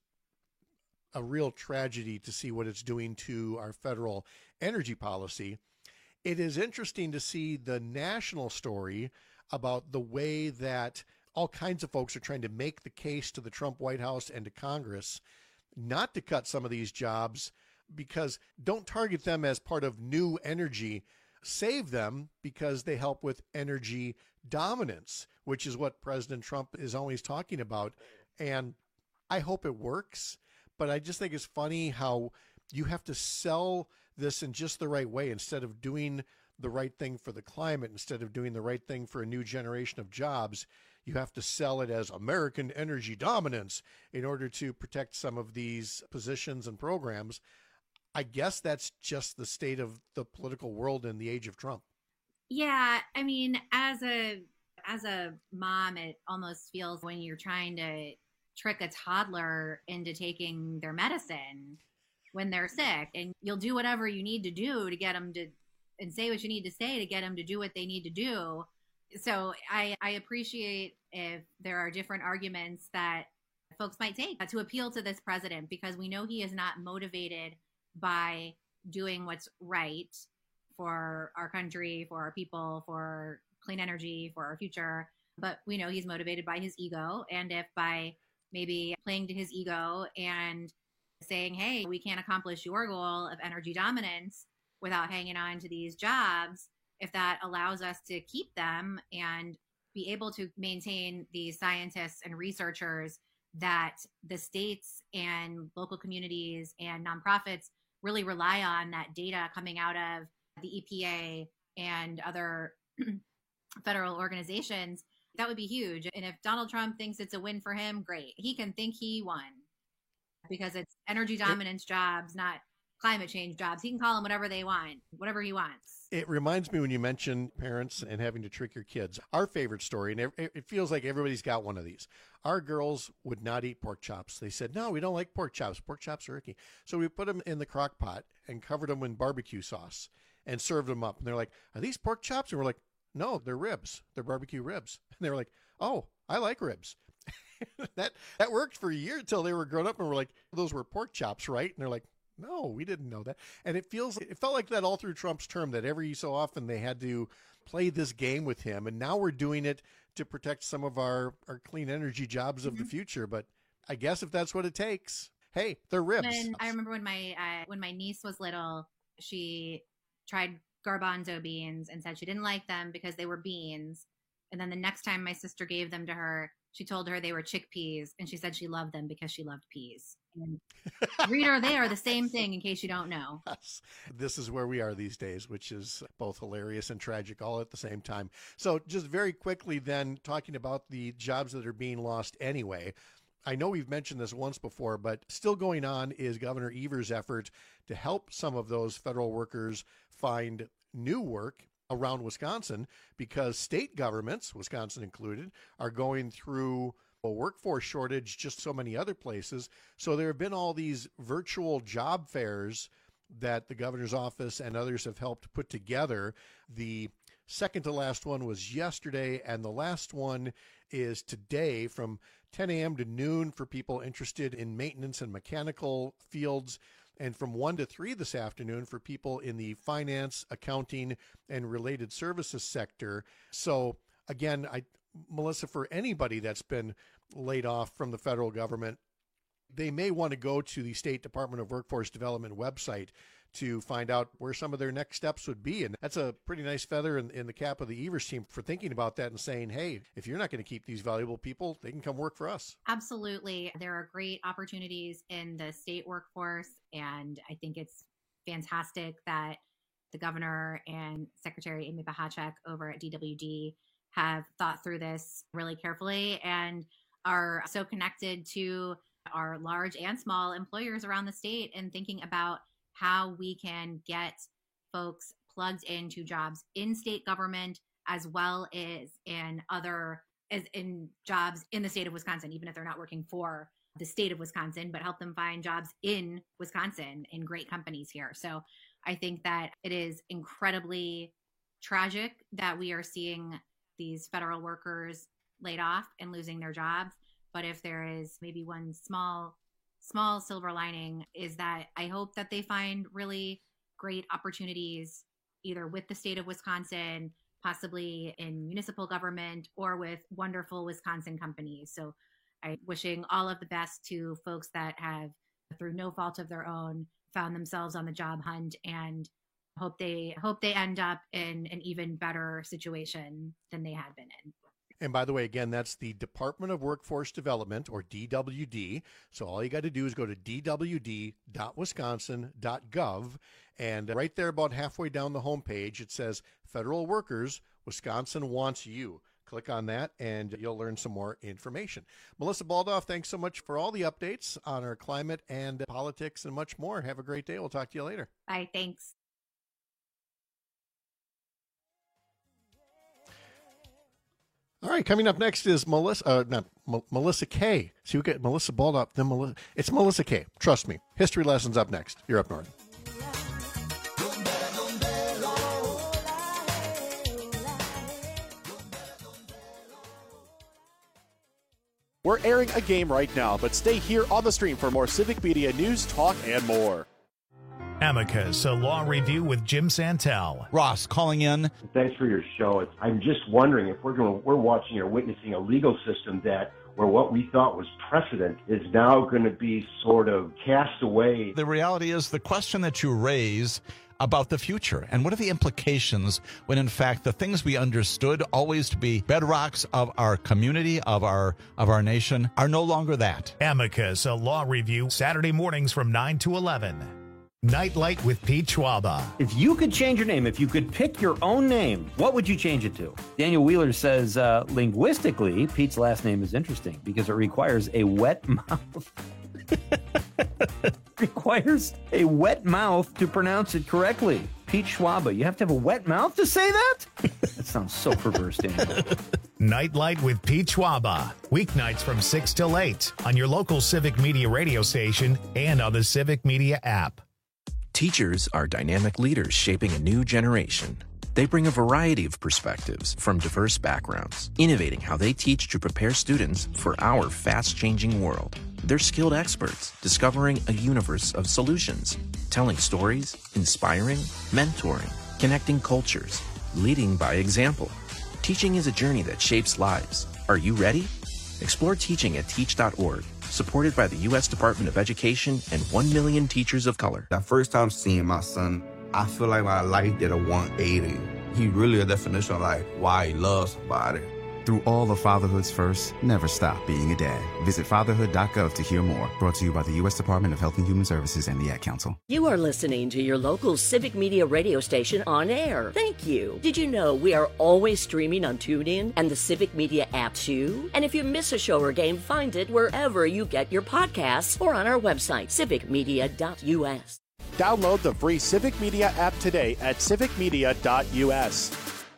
a real tragedy to see what it's doing to our federal energy policy. It is interesting to see the national story about the way that all kinds of folks are trying to make the case to the Trump White House and to Congress not to cut some of these jobs, because don't target them as part of new energy. Save them because they help with energy dominance, which is what President Trump is always talking about. And I hope it works, but I just think it's funny how you have to sell this in just the right way. Instead of doing the right thing for the climate, instead of doing the right thing for a new generation of jobs, you have to sell it as American energy dominance in order to protect some of these positions and programs. I guess that's just the state of the political world in the age of Trump. Yeah, I mean, as a as a mom, it almost feels when you're trying to trick a toddler into taking their medicine when they're sick, and you'll do whatever you need to do to get them to, and say what you need to say to get them to do what they need to do. So I, I appreciate if there are different arguments that folks might take to appeal to this president, because we know he is not motivated by doing what's right for our country, for our people, for clean energy, for our future. But we know he's motivated by his ego. And if by maybe playing to his ego and saying, hey, we can't accomplish your goal of energy dominance without hanging on to these jobs, if that allows us to keep them and be able to maintain these scientists and researchers that the states and local communities and nonprofits really rely on, that data coming out of the E P A and other federal organizations, that would be huge. And if Donald Trump thinks it's a win for him, great. He can think he won because it's energy dominance it, jobs, not climate change jobs. He can call them whatever they want, whatever he wants. It reminds me when you mention parents and having to trick your kids. Our favorite story, and it feels like everybody's got one of these. Our girls would not eat pork chops. They said, no, we don't like pork chops. Pork chops are icky. So we put them in the crock pot and covered them in barbecue sauce and served them up. And they're like, are these pork chops? And we're like, no, they're ribs. They're barbecue ribs. And they were like, oh, I like ribs. that that worked for a year until they were grown up and we're like, those were pork chops, right? And they're like, no, we didn't know that. And it feels, it felt like that all through Trump's term, that every so often they had to play this game with him. And now we're doing it to protect some of our, our clean energy jobs of mm-hmm. the future. But I guess if that's what it takes, hey, they're ribs. When, I remember when my, uh, when my niece was little, she tried garbanzo beans and said she didn't like them because they were beans. And then the next time my sister gave them to her, she told her they were chickpeas, and she said she loved them because she loved peas. And reader, they are the same thing, in case you don't know. Yes. This is where we are these days, which is both hilarious and tragic all at the same time. So just very quickly then, talking about the jobs that are being lost anyway, I know we've mentioned this once before, but still going on is Governor Evers' effort to help some of those federal workers find new work around Wisconsin, because state governments, Wisconsin included, are going through a workforce shortage, just so many other places. So there have been all these virtual job fairs that the governor's office and others have helped put together. The second to last one was yesterday, and the last one is today from ten a.m. to noon for people interested in maintenance and mechanical fields, and from one to three this afternoon for people in the finance, accounting, and related services sector. So again, I, Melissa, for anybody that's been laid off from the federal government, they may want to go to the State Department of Workforce Development website to find out where some of their next steps would be. And that's a pretty nice feather in, in the cap of the Evers team for thinking about that and saying, hey, if you're not going to keep these valuable people, they can come work for us. Absolutely. There are great opportunities in the state workforce. And I think it's fantastic that the governor and Secretary Amy Pachacek over at D W D have thought through this really carefully and are so connected to our large and small employers around the state and thinking about how we can get folks plugged into jobs in state government as well as in other as in jobs in the state of Wisconsin, even if they're not working for the state of Wisconsin, but help them find jobs in Wisconsin in great companies here. So I think that it is incredibly tragic that we are seeing these federal workers laid off and losing their jobs. But if there is maybe one small small silver lining is that I hope that they find really great opportunities either with the state of Wisconsin, possibly in municipal government, or with wonderful Wisconsin companies. So I'm wishing all of the best to folks that have, through no fault of their own, found themselves on the job hunt, and hope they hope they end up in an even better situation than they had been in. And by the way, again, that's the Department of Workforce Development, or D W D. So all you got to do is go to d w d dot wisconsin dot gov. And right there, about halfway down the homepage, it says Federal Workers, Wisconsin Wants You. Click on that and you'll learn some more information. Melissa Baldauf, thanks so much for all the updates on our climate and politics and much more. Have a great day. We'll talk to you later. Bye. Thanks. All right, coming up next is Melissa, uh, not M- Melissa K. See, we get Melissa Baldauf, then Melissa. It's Melissa K. Trust me. History lessons up next. You're up north. We're airing a game right now, but stay here on the stream for more Civic Media news, talk, and more. Amicus, a law review with Jim Santel. Ross calling in. Thanks for your show. It's, I'm just wondering if we're going, we're watching or witnessing a legal system that where what we thought was precedent is now going to be sort of cast away. The reality is the question that you raise about the future and what are the implications when in fact the things we understood always to be bedrocks of our community, of our of our nation, are no longer that. Amicus, a law review, Saturday mornings from nine to eleven. Nightlight with Pete Schwaba. If you could change your name, if you could pick your own name, what would you change it to? Daniel Wheeler says, uh, linguistically, Pete's last name is interesting because it requires a wet mouth. requires a wet mouth to pronounce it correctly. Pete Schwaba, you have to have a wet mouth to say that? That sounds so perverse, Daniel. Nightlight with Pete Schwaba. Weeknights from six till eight on your local Civic Media radio station and on the Civic Media app. Teachers are dynamic leaders shaping a new generation. They bring a variety of perspectives from diverse backgrounds, innovating how they teach to prepare students for our fast-changing world. They're skilled experts, discovering a universe of solutions, telling stories, inspiring, mentoring, connecting cultures, leading by example. Teaching is a journey that shapes lives. Are you ready? Explore teaching at teach dot org. Supported by the U S Department of Education and one million teachers of color. That first time seeing my son, I feel like my life did a one eighty. He really a definition of like why he loves somebody. Through all of Fatherhood's first, never stop being a dad. Visit fatherhood dot gov to hear more. Brought to you by the U S Department of Health and Human Services and the Ad Council. You are listening to your local Civic Media radio station on air. Thank you. Did you know we are always streaming on TuneIn and the Civic Media app too? And if you miss a show or game, find it wherever you get your podcasts or on our website, civic media dot u s. Download the free Civic Media app today at civic media dot u s.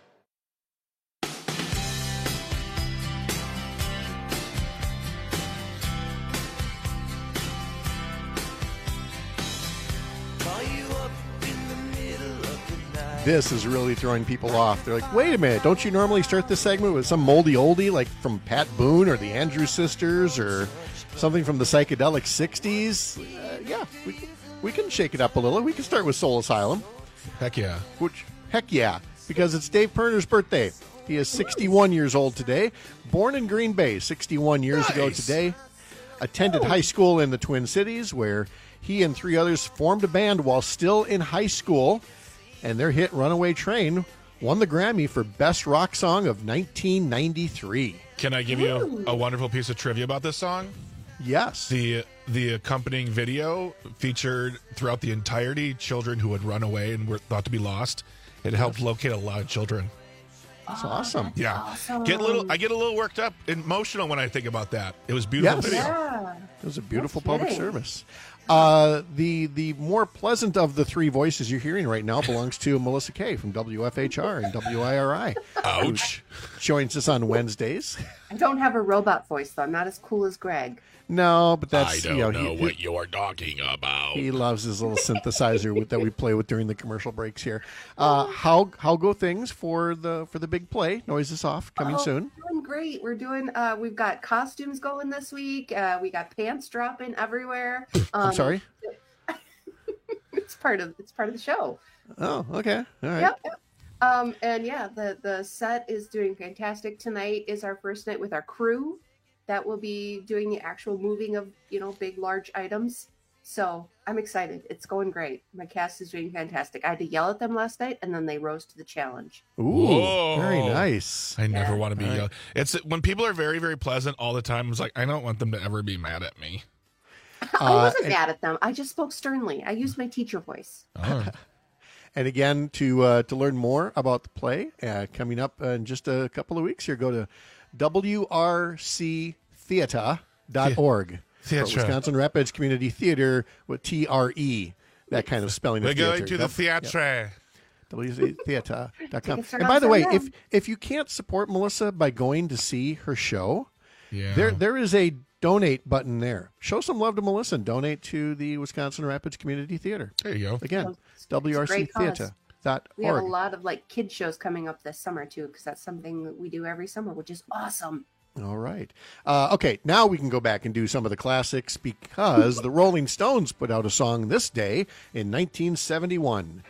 This is really throwing people off. They're like, wait a minute, don't you normally start this segment with some moldy oldie like from Pat Boone or the Andrews Sisters or something from the psychedelic sixties? Uh, yeah, we can, we can shake it up a little. We can start with Soul Asylum. Heck yeah. Which, heck yeah, because it's Dave Perner's birthday. He is sixty-one years old today. Born in Green Bay sixty-one years nice. ago today. Attended high school in the Twin Cities where he and three others formed a band while still in high school. And their hit Runaway Train won the Grammy for Best Rock Song of nineteen ninety-three. Can I give you a, a wonderful piece of trivia about this song? Yes. The the accompanying video featured throughout the entirety children who had run away and were thought to be lost. It helped locate a lot of children. That's awesome. Yeah. Awesome. Get a little I get a little worked up, emotional when I think about that. It was a beautiful yes. video. Yeah. It was a beautiful No public kidding. service. Uh, the the more pleasant of the three voices you're hearing right now belongs to Melissa Kay from W F H R and W I R I. Ouch. Who joins us on Wednesdays. I don't have a robot voice, though. I'm not as cool as Greg. No, but that's I don't you know, know he, what he, you're talking about. he loves his little synthesizer with, that we play with during the commercial breaks here. Uh, how how go things for the for the big play? Noise is off coming Oh, soon. Doing great. We're doing. Uh, we've got costumes going this week. Uh, we got pants dropping everywhere. Um, I'm sorry. It's part of it's part of the show. Oh, okay. All right. Yep. yep. Um, and yeah, the the set is doing fantastic. Tonight is our first night with our crew that will be doing the actual moving of, you know, big, large items. So I'm excited. It's going great. My cast is doing fantastic. I had to yell at them last night, and then they rose to the challenge. Ooh, Whoa. very nice. I never Yeah. want to be All right. yelled. It's when people are very, very pleasant all the time. It's like I don't want them to ever be mad at me. I Uh, wasn't and- mad at them. I just spoke sternly. I used my teacher voice. Oh. And again, to uh, to learn more about the play, uh, coming up in just a couple of weeks here, go to w r c theatre dot org. Theatre. Wisconsin Rapids Community Theater with T R E, that kind of spelling We're of going theater. to the Yep. theatre. w c theatre dot com. Tickets are And on by the way, sale if now. if you can't support Melissa by going to see her show, Yeah. there there is a donate button there. Show some love to Melissa and donate to the Wisconsin Rapids Community Theater. There you go. Again, It's a w r c great cause. theatre dot We have a org. lot of like kid shows coming up this summer too, because that's something that we do every summer, which is awesome. All right. Uh, okay, now we can go back and do some of the classics because the Rolling Stones put out a song this day in nineteen seventy-one.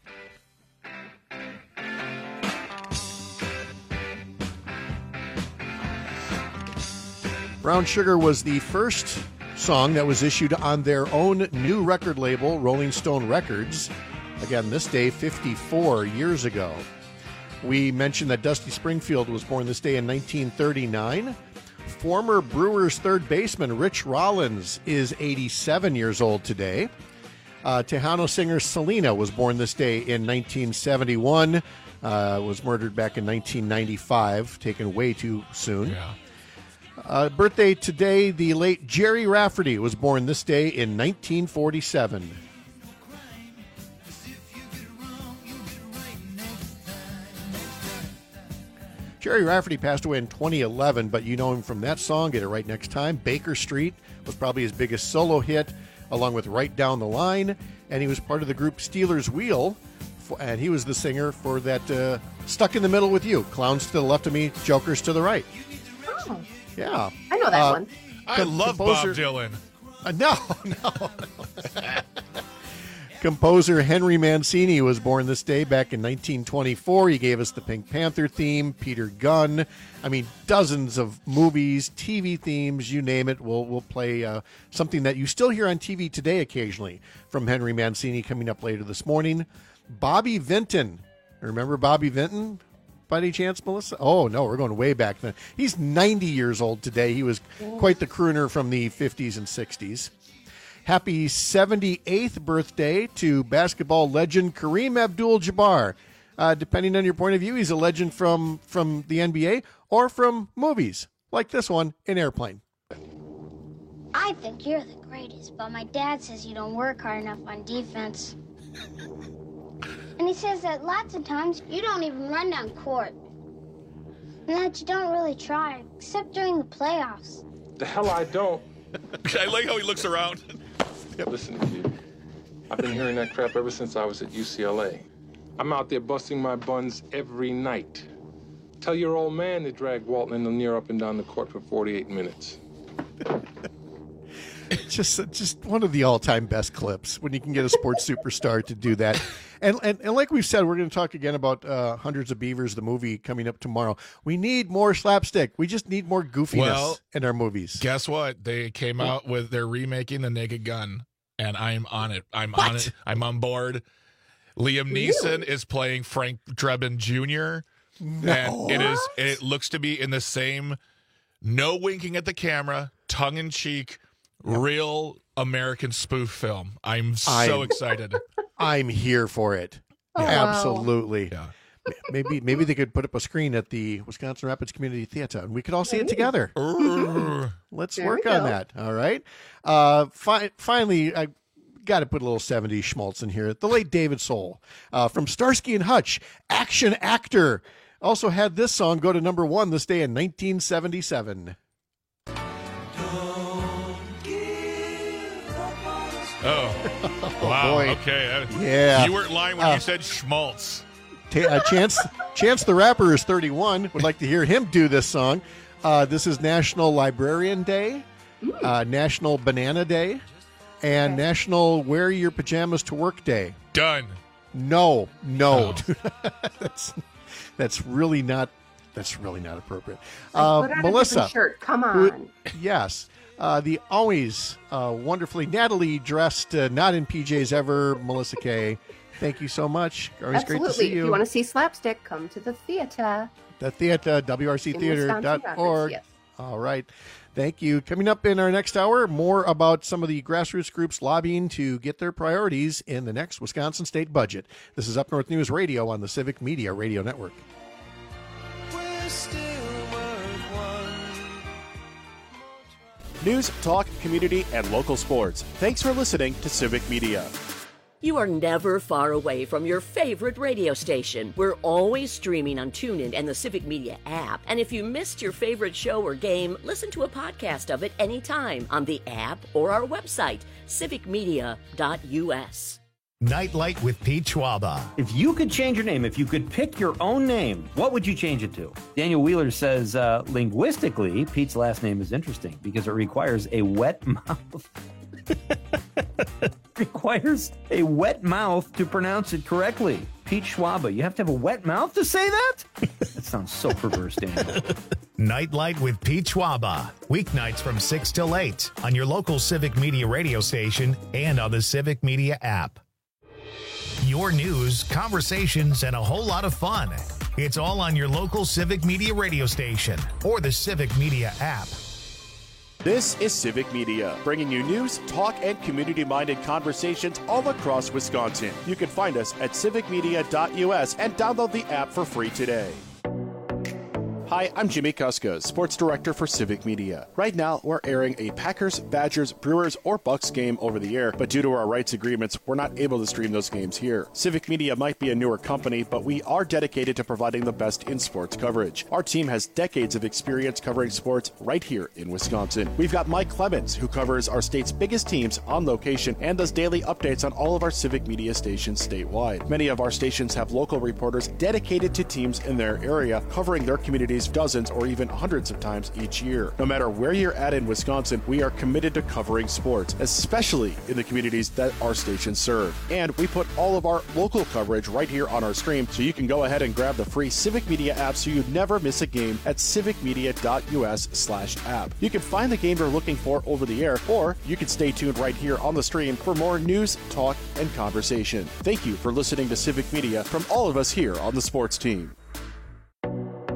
Brown Sugar was the first song that was issued on their own new record label, Rolling Stone Records. Again, this day, fifty-four years ago. We mentioned that Dusty Springfield was born this day in nineteen thirty-nine. Former Brewers third baseman Rich Rollins is eighty-seven years old today. Uh, Tejano singer Selena was born this day in nineteen seventy-one. Uh, was murdered back in nineteen ninety-five, taken way too soon. Yeah. Uh, birthday today, the late Jerry Rafferty was born this day in nineteen forty-seven. Jerry Rafferty passed away in twenty eleven, but you know him from that song, Get It Right Next Time. Baker Street was probably his biggest solo hit, along with Right Down the Line, and he was part of the group Stealers Wheel, and he was the singer for that uh, Stuck in the Middle with You, Clowns to the left of me, Jokers to the right. Oh. Yeah. I know that uh, one. I Com- love composer, Bob Dylan. Uh, no, no. Composer Henry Mancini was born this day back in nineteen twenty-four. He gave us the Pink Panther theme, Peter Gunn. I mean, dozens of movies, T V themes, you name it. We'll, we'll play uh, something that you still hear on T V today occasionally from Henry Mancini coming up later this morning. Bobby Vinton. Remember Bobby Vinton? By any chance, Melissa? Oh, no, we're going way back then. He's ninety years old today. He was quite the crooner from the fifties and sixties. Happy seventy-eighth birthday to basketball legend Kareem Abdul-Jabbar. Uh, depending on your point of view, he's a legend from, from the N B A or from movies, like this one in Airplane. I think you're the greatest, but my dad says you don't work hard enough on defense. And he says that lots of times you don't even run down court. And that you don't really try, except during the playoffs. The hell I don't. I like how he looks around. Listen, kid. I've been hearing that crap ever since I was at U C L A. I'm out there busting my buns every night. Tell your old man to drag Walton and Lanier up and down the court for forty-eight minutes. Just just one of the all-time best clips when you can get a sports superstar to do that. And, and and like we've said, we're going to talk again about uh, Hundreds of Beavers, the movie coming up tomorrow. We need more slapstick. We just need more goofiness Well, in our movies. Guess what? They came out with, they're remaking The Naked Gun, and I'm on it. I'm What? on it. I'm on board. Liam Neeson is playing Frank Drebin Junior No. And it is. It looks to be in the same, no winking at the camera, tongue-in-cheek, real American spoof film. I'm so I'm- excited. I'm here for it. Oh, wow. Absolutely. Yeah. Maybe maybe they could put up a screen at the Wisconsin Rapids Community Theater and we could all see it together. Let's There work we on go. that. All right. Uh, fi- finally, I got to put a little seventies schmaltz in here. The late David Soul uh, from Starsky and Hutch, action actor, also had this song go to number one this day in nineteen seventy-seven. Oh, wow. boy. Okay. Uh, Yeah. You weren't lying when Uh, you said schmaltz. Ta- uh, Chance Chance the Rapper is thirty-one. Would like to hear him do this song. Uh, this is National Librarian Day, uh, National Banana Day, and National Wear Your Pajamas to Work Day. Done. No, no, Oh. that's that's really not that's really not appropriate. Like, Uh, put on a Melissa, different shirt. Come who- on. yes, uh, the always uh, wonderfully Natalie dressed, uh, not in P Js ever, Melissa Kay. Thank you so much. Always Absolutely. great to see If you. you want to see slapstick, come to the theater. The theater, W R C In theater Wisconsin dot org. Rapids, yes. All right. Thank you. Coming up in our next hour, more about some of the grassroots groups lobbying to get their priorities in the next Wisconsin state budget. This is Up North News Radio on the Civic Media Radio Network. News, talk, community, and local sports. Thanks for listening to Civic Media. You are never far away from your favorite radio station. We're always streaming on TuneIn and the Civic Media app. And if you missed your favorite show or game, listen to a podcast of it anytime on the app or our website, civic media dot u s. Nightlight with Pete Schwaba. If you could change your name, if you could pick your own name, what would you change it to? Daniel Wheeler says, uh, linguistically, Pete's last name is interesting because it requires a wet mouth. requires a wet mouth to pronounce it correctly. Pete Schwaba, you have to have a wet mouth to say that? That sounds so perverse, Daniel. Nightlight with Pete Schwaba. Weeknights from six till eight on your local Civic Media radio station and on the Civic Media app. Your news, conversations, and a whole lot of fun. It's all on your local Civic Media radio station or the Civic Media app. This is Civic Media, bringing you news, talk, and community-minded conversations all across Wisconsin. You can find us at civic media dot U S and download the app for free today. Hi, I'm Jimmy Kuska, Sports Director for Civic Media. Right now, we're airing a Packers, Badgers, Brewers, or Bucks game over the air, but due to our rights agreements, we're not able to stream those games here. Civic Media might be a newer company, but we are dedicated to providing the best in sports coverage. Our team has decades of experience covering sports right here in Wisconsin. We've got Mike Clemens, who covers our state's biggest teams on location and does daily updates on all of our Civic Media stations statewide. Many of our stations have local reporters dedicated to teams in their area, covering their communities dozens or even hundreds of times each year. No matter where you're at in Wisconsin, we are committed to covering sports, especially in the communities that our stations serve. And we put all of our local coverage right here on our stream, so you can go ahead and grab the free Civic Media app so you never miss a game at civic media dot U S slash app. You can find the game you're looking for over the air, or you can stay tuned right here on the stream for more news, talk, and conversation. Thank you for listening to Civic Media from all of us here on the sports team.